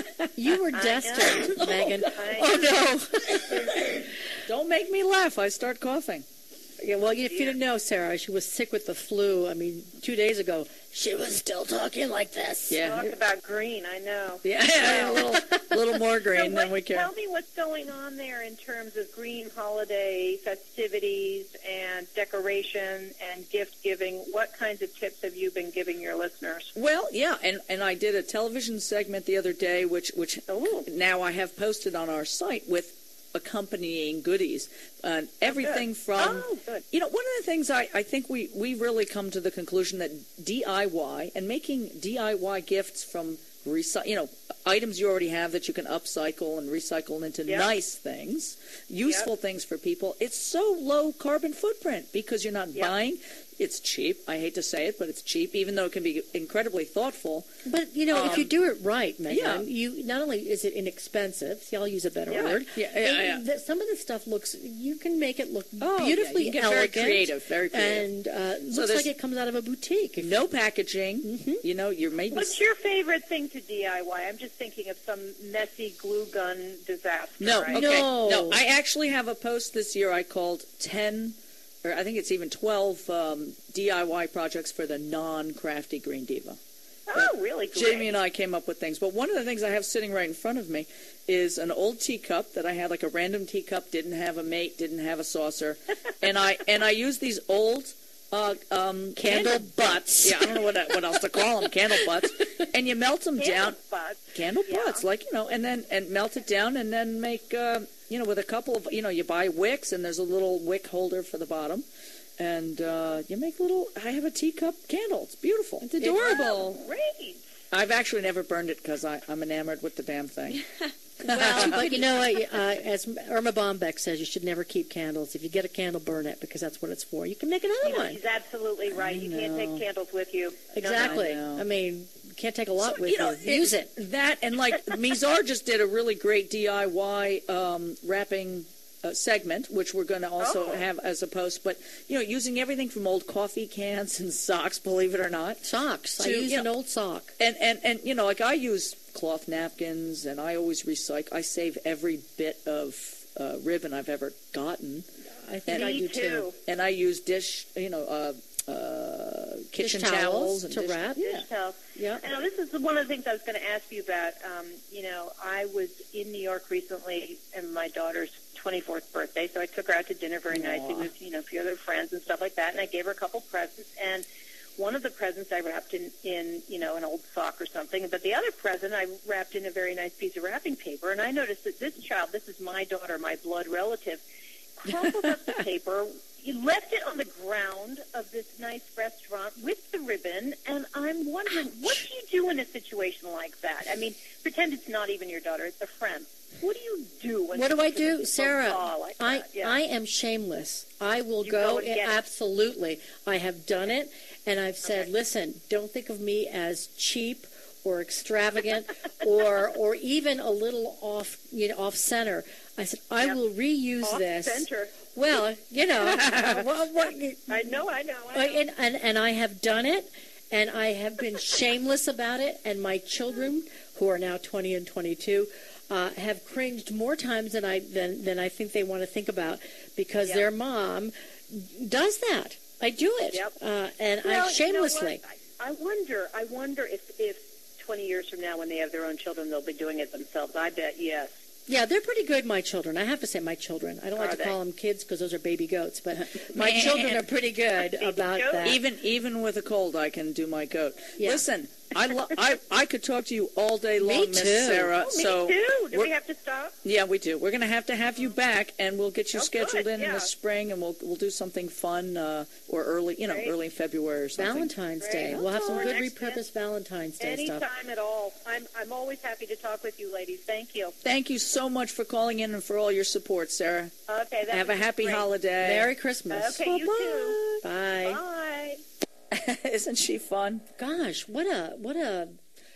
Speaker 3: You were
Speaker 9: I
Speaker 3: destined,
Speaker 9: know.
Speaker 3: Megan.
Speaker 9: I
Speaker 2: Oh no! Don't make me laugh. I start coughing.
Speaker 3: Yeah, well, if you didn't know, Sarah, she was sick with the flu. I mean, two days ago, she was still talking like this.
Speaker 2: Yeah,
Speaker 9: Talk about green, I know.
Speaker 2: yeah, a little, little more green
Speaker 9: So
Speaker 2: than
Speaker 9: what-
Speaker 2: we care.
Speaker 9: Tell me what's going on there in terms of green holiday festivities and decoration and gift giving. What kinds of tips have you been giving your listeners?
Speaker 2: Well, yeah, and, and I did a television segment the other day, which which now I have posted on our site with accompanying goodies. Uh, everything from,
Speaker 9: Oh, good.
Speaker 2: you know, one of the things I, I think we, we really come to the conclusion that D I Y and making D I Y gifts from, recy- you know, items you already have that you can upcycle and recycle into
Speaker 9: Yep.
Speaker 2: nice things, useful
Speaker 9: Yep.
Speaker 2: things for people, it's so low carbon footprint because you're not
Speaker 9: Yep.
Speaker 2: buying. It's cheap. I hate to say it, but it's cheap, even though it can be incredibly thoughtful.
Speaker 3: But, you know, if you
Speaker 2: Um,
Speaker 3: do it right, Megan,
Speaker 2: yeah.
Speaker 3: you not only is it inexpensive, see, I'll use a better
Speaker 2: Yeah.
Speaker 3: word.
Speaker 2: Yeah, yeah,
Speaker 3: it-
Speaker 2: yeah.
Speaker 3: that some of the stuff looks, you can make it look
Speaker 2: Oh, yeah,
Speaker 3: beautifully
Speaker 2: you can get very
Speaker 3: elegant.
Speaker 2: creative, very creative.
Speaker 3: And uh,
Speaker 2: So
Speaker 3: looks
Speaker 2: there's-
Speaker 3: like it comes out of a boutique. If-
Speaker 2: No packaging.
Speaker 3: Mm-hmm.
Speaker 2: You know, you're maybe.
Speaker 9: What's your favorite thing to D I Y? I'm just thinking of some messy glue gun disaster.
Speaker 2: No,
Speaker 9: right?
Speaker 2: okay.
Speaker 3: No.
Speaker 2: No, I actually have a post this year I called ten, or I think it's even twelve um, D I Y projects for the non-crafty Green Diva.
Speaker 9: Oh, really? Great.
Speaker 2: Jamie and I came up with things. But one of the things I have sitting right in front of me is an old teacup that I had, like a random teacup, didn't have a mate, didn't have a saucer. and I and I used these old uh, um, candle butts. Yeah, I don't know what, what else to call them, candle butts. And you melt them
Speaker 9: Candle
Speaker 2: down.
Speaker 9: butts.
Speaker 2: Candle
Speaker 9: Yeah.
Speaker 2: butts, like, you know, and then and melt it down and then make, uh, you know, with a couple of, you know, you buy wicks and there's a little wick holder for the bottom. And uh, you make little, I have a teacup candle. It's beautiful.
Speaker 4: It's adorable.
Speaker 9: Great.
Speaker 2: I've actually never burned it because I'm enamored with the damn thing.
Speaker 3: Well, but you know, uh, as Irma Bombeck says, you should never keep candles. If you get a candle, burn it because that's what it's for. You can make another
Speaker 9: You know,
Speaker 3: one.
Speaker 9: he's absolutely right. You can't
Speaker 2: know.
Speaker 9: take candles with you.
Speaker 3: Exactly.
Speaker 2: I know.
Speaker 3: I mean, you can't take a lot
Speaker 2: So,
Speaker 3: with
Speaker 2: you know,
Speaker 3: you. Use it.
Speaker 2: That and like Mizar just did a really great D I Y um, wrapping uh, segment, which we're going to also
Speaker 9: Oh.
Speaker 2: have as a post. But you know, using everything from old coffee cans and socks, believe it or not,
Speaker 3: Socks. I
Speaker 2: To,
Speaker 3: use
Speaker 2: you
Speaker 3: an
Speaker 2: know-
Speaker 3: old sock.
Speaker 2: and and and you know, like I use cloth napkins, and I always recycle. I save every bit of uh, ribbon I've ever gotten.
Speaker 3: I think
Speaker 2: And
Speaker 3: I
Speaker 9: Me
Speaker 3: do
Speaker 9: too.
Speaker 2: And I use dish, you know, uh, uh, kitchen
Speaker 3: Dish towels
Speaker 2: towels and
Speaker 3: to
Speaker 2: dish-
Speaker 3: wrap.
Speaker 2: Yeah.
Speaker 9: Dish towels.
Speaker 3: Yeah.
Speaker 9: I know this is one of the things I was going to ask you about. Um, you know, I was in New York recently, and my daughter's twenty-fourth birthday, so I took her out to dinner very nicely with, you know, a few other friends and stuff like that, and I gave her a couple presents, and one of the presents I wrapped in, in, you know, an old sock or something, but the other present I wrapped in a very nice piece of wrapping paper, and I noticed that this child, this is my daughter, my blood relative, crumpled up the paper. He left it on the ground of this nice restaurant with the ribbon, and I'm wondering, what do you do in a situation like that? I mean, pretend it's not even your daughter, it's a friend. What do you do? When
Speaker 3: What do I
Speaker 9: something
Speaker 3: do,
Speaker 9: is so
Speaker 3: Sarah?
Speaker 9: raw like
Speaker 3: I
Speaker 9: that? Yeah.
Speaker 3: I am shameless. I will
Speaker 9: You
Speaker 3: go,
Speaker 9: go and get it.
Speaker 3: absolutely. I have done it, and I've said,
Speaker 9: Okay.
Speaker 3: listen, don't think of me as cheap or extravagant or or even a little off you know off center. I said I
Speaker 9: Yep.
Speaker 3: will reuse
Speaker 9: Off
Speaker 3: this.
Speaker 9: center.
Speaker 3: Well, you know, well, what,
Speaker 9: I know, I know, I know.
Speaker 3: and, and and I have done it, and I have been shameless about it. And my children, who are now twenty and twenty-two, uh, have cringed more times than I than than I think they want to think about, because
Speaker 9: Yep.
Speaker 3: their mom does that. I do it,
Speaker 9: Yep.
Speaker 3: uh, and
Speaker 9: Well,
Speaker 3: I shamelessly.
Speaker 9: You know what? I, I wonder. I wonder if, if twenty years from now, when they have their own children, they'll be doing it themselves. I bet yes.
Speaker 3: Yeah, they're pretty good, my children. I have to say, my children. I don't like
Speaker 9: Are
Speaker 3: to call
Speaker 9: they?
Speaker 3: them kids because those are baby goats, but my children are pretty good about
Speaker 9: goat?
Speaker 3: that.
Speaker 2: Even even with a cold, I can do my goat.
Speaker 3: Yeah.
Speaker 2: Listen, I, lo- I I could talk to you all day long,
Speaker 3: Me
Speaker 2: Miss
Speaker 3: too.
Speaker 2: Sarah.
Speaker 9: Oh, me
Speaker 2: so
Speaker 9: too. Do we
Speaker 2: we're-
Speaker 9: have to stop?
Speaker 2: Yeah, we do. We're going to have to have you back, and we'll get you
Speaker 9: Oh,
Speaker 2: scheduled
Speaker 9: good,
Speaker 2: in in
Speaker 9: yeah.
Speaker 2: the spring, and we'll we'll do something fun uh, or early, you know,
Speaker 9: Great.
Speaker 2: early February or something.
Speaker 3: Valentine's
Speaker 9: Great.
Speaker 3: Day. We'll have some
Speaker 9: Or
Speaker 3: good
Speaker 9: next-
Speaker 3: repurposed Valentine's Day
Speaker 9: Anytime
Speaker 3: stuff.
Speaker 9: at all. I'm I'm always happy to talk with you, ladies. Thank you.
Speaker 2: Thank you so much for calling in and for all your support, Sarah.
Speaker 9: Okay. That
Speaker 2: Have a
Speaker 9: was
Speaker 2: happy
Speaker 9: great.
Speaker 2: holiday.
Speaker 3: Merry Christmas.
Speaker 9: Okay, you too.
Speaker 3: Bye.
Speaker 9: Bye.
Speaker 2: Isn't she fun?
Speaker 3: Gosh, what a what a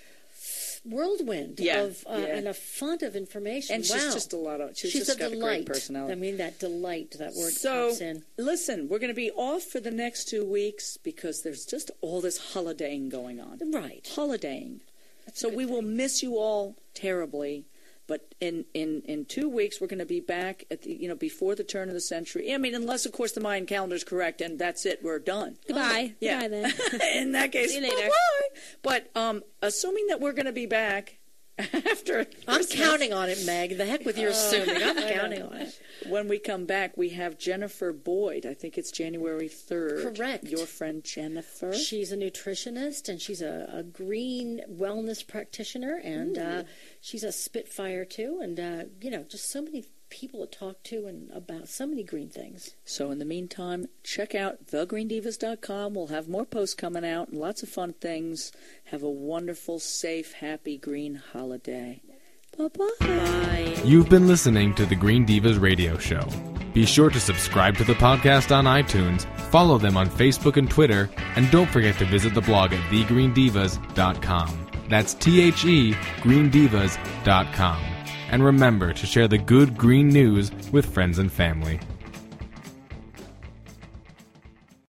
Speaker 3: whirlwind
Speaker 2: Yeah,
Speaker 3: of uh,
Speaker 2: yeah.
Speaker 3: and a font of information.
Speaker 2: And
Speaker 3: wow.
Speaker 2: she's just a lot of. She's,
Speaker 3: She's
Speaker 2: just
Speaker 3: a
Speaker 2: got
Speaker 3: delight.
Speaker 2: a great personality.
Speaker 3: I mean, that delight, that word
Speaker 2: So,
Speaker 3: pops in.
Speaker 2: listen, we're going to be off for the next two weeks because there's just all this holidaying going on.
Speaker 3: Right.
Speaker 2: Holidaying. So we will miss you all terribly. But in, in, in two weeks, we're going to be back at the you know before the turn of the century. I mean, unless of course the Mayan calendar is correct, and that's it. We're done.
Speaker 4: Goodbye.
Speaker 2: Yeah.
Speaker 4: Goodbye then.
Speaker 2: In that case,
Speaker 4: See you later.
Speaker 2: bye-bye. But um, assuming that we're going to be back after
Speaker 3: I'm
Speaker 2: Christmas,
Speaker 3: counting on it, Meg. The heck with your assuming. I'm
Speaker 2: I know.
Speaker 3: counting on it.
Speaker 2: when we come back, we have Jennifer Boyd. I think it's January third.
Speaker 3: Correct.
Speaker 2: Your friend Jennifer.
Speaker 3: She's a nutritionist, and she's a, a green wellness practitioner, and uh, she's a spitfire too. And uh, you know, just so many people to talk to and about so many green things.
Speaker 2: So in the meantime, check out the green divas dot com. We'll have more posts coming out and lots of fun things. Have a wonderful, safe, happy green holiday. Bye-bye.
Speaker 3: Bye.
Speaker 1: You've been listening to the Green Divas Radio Show. Be sure to subscribe to the podcast on iTunes, follow them on Facebook and Twitter, and don't forget to visit the blog at the green divas dot com. That's T H E green divas dot com. And remember to share the good green news with friends and family.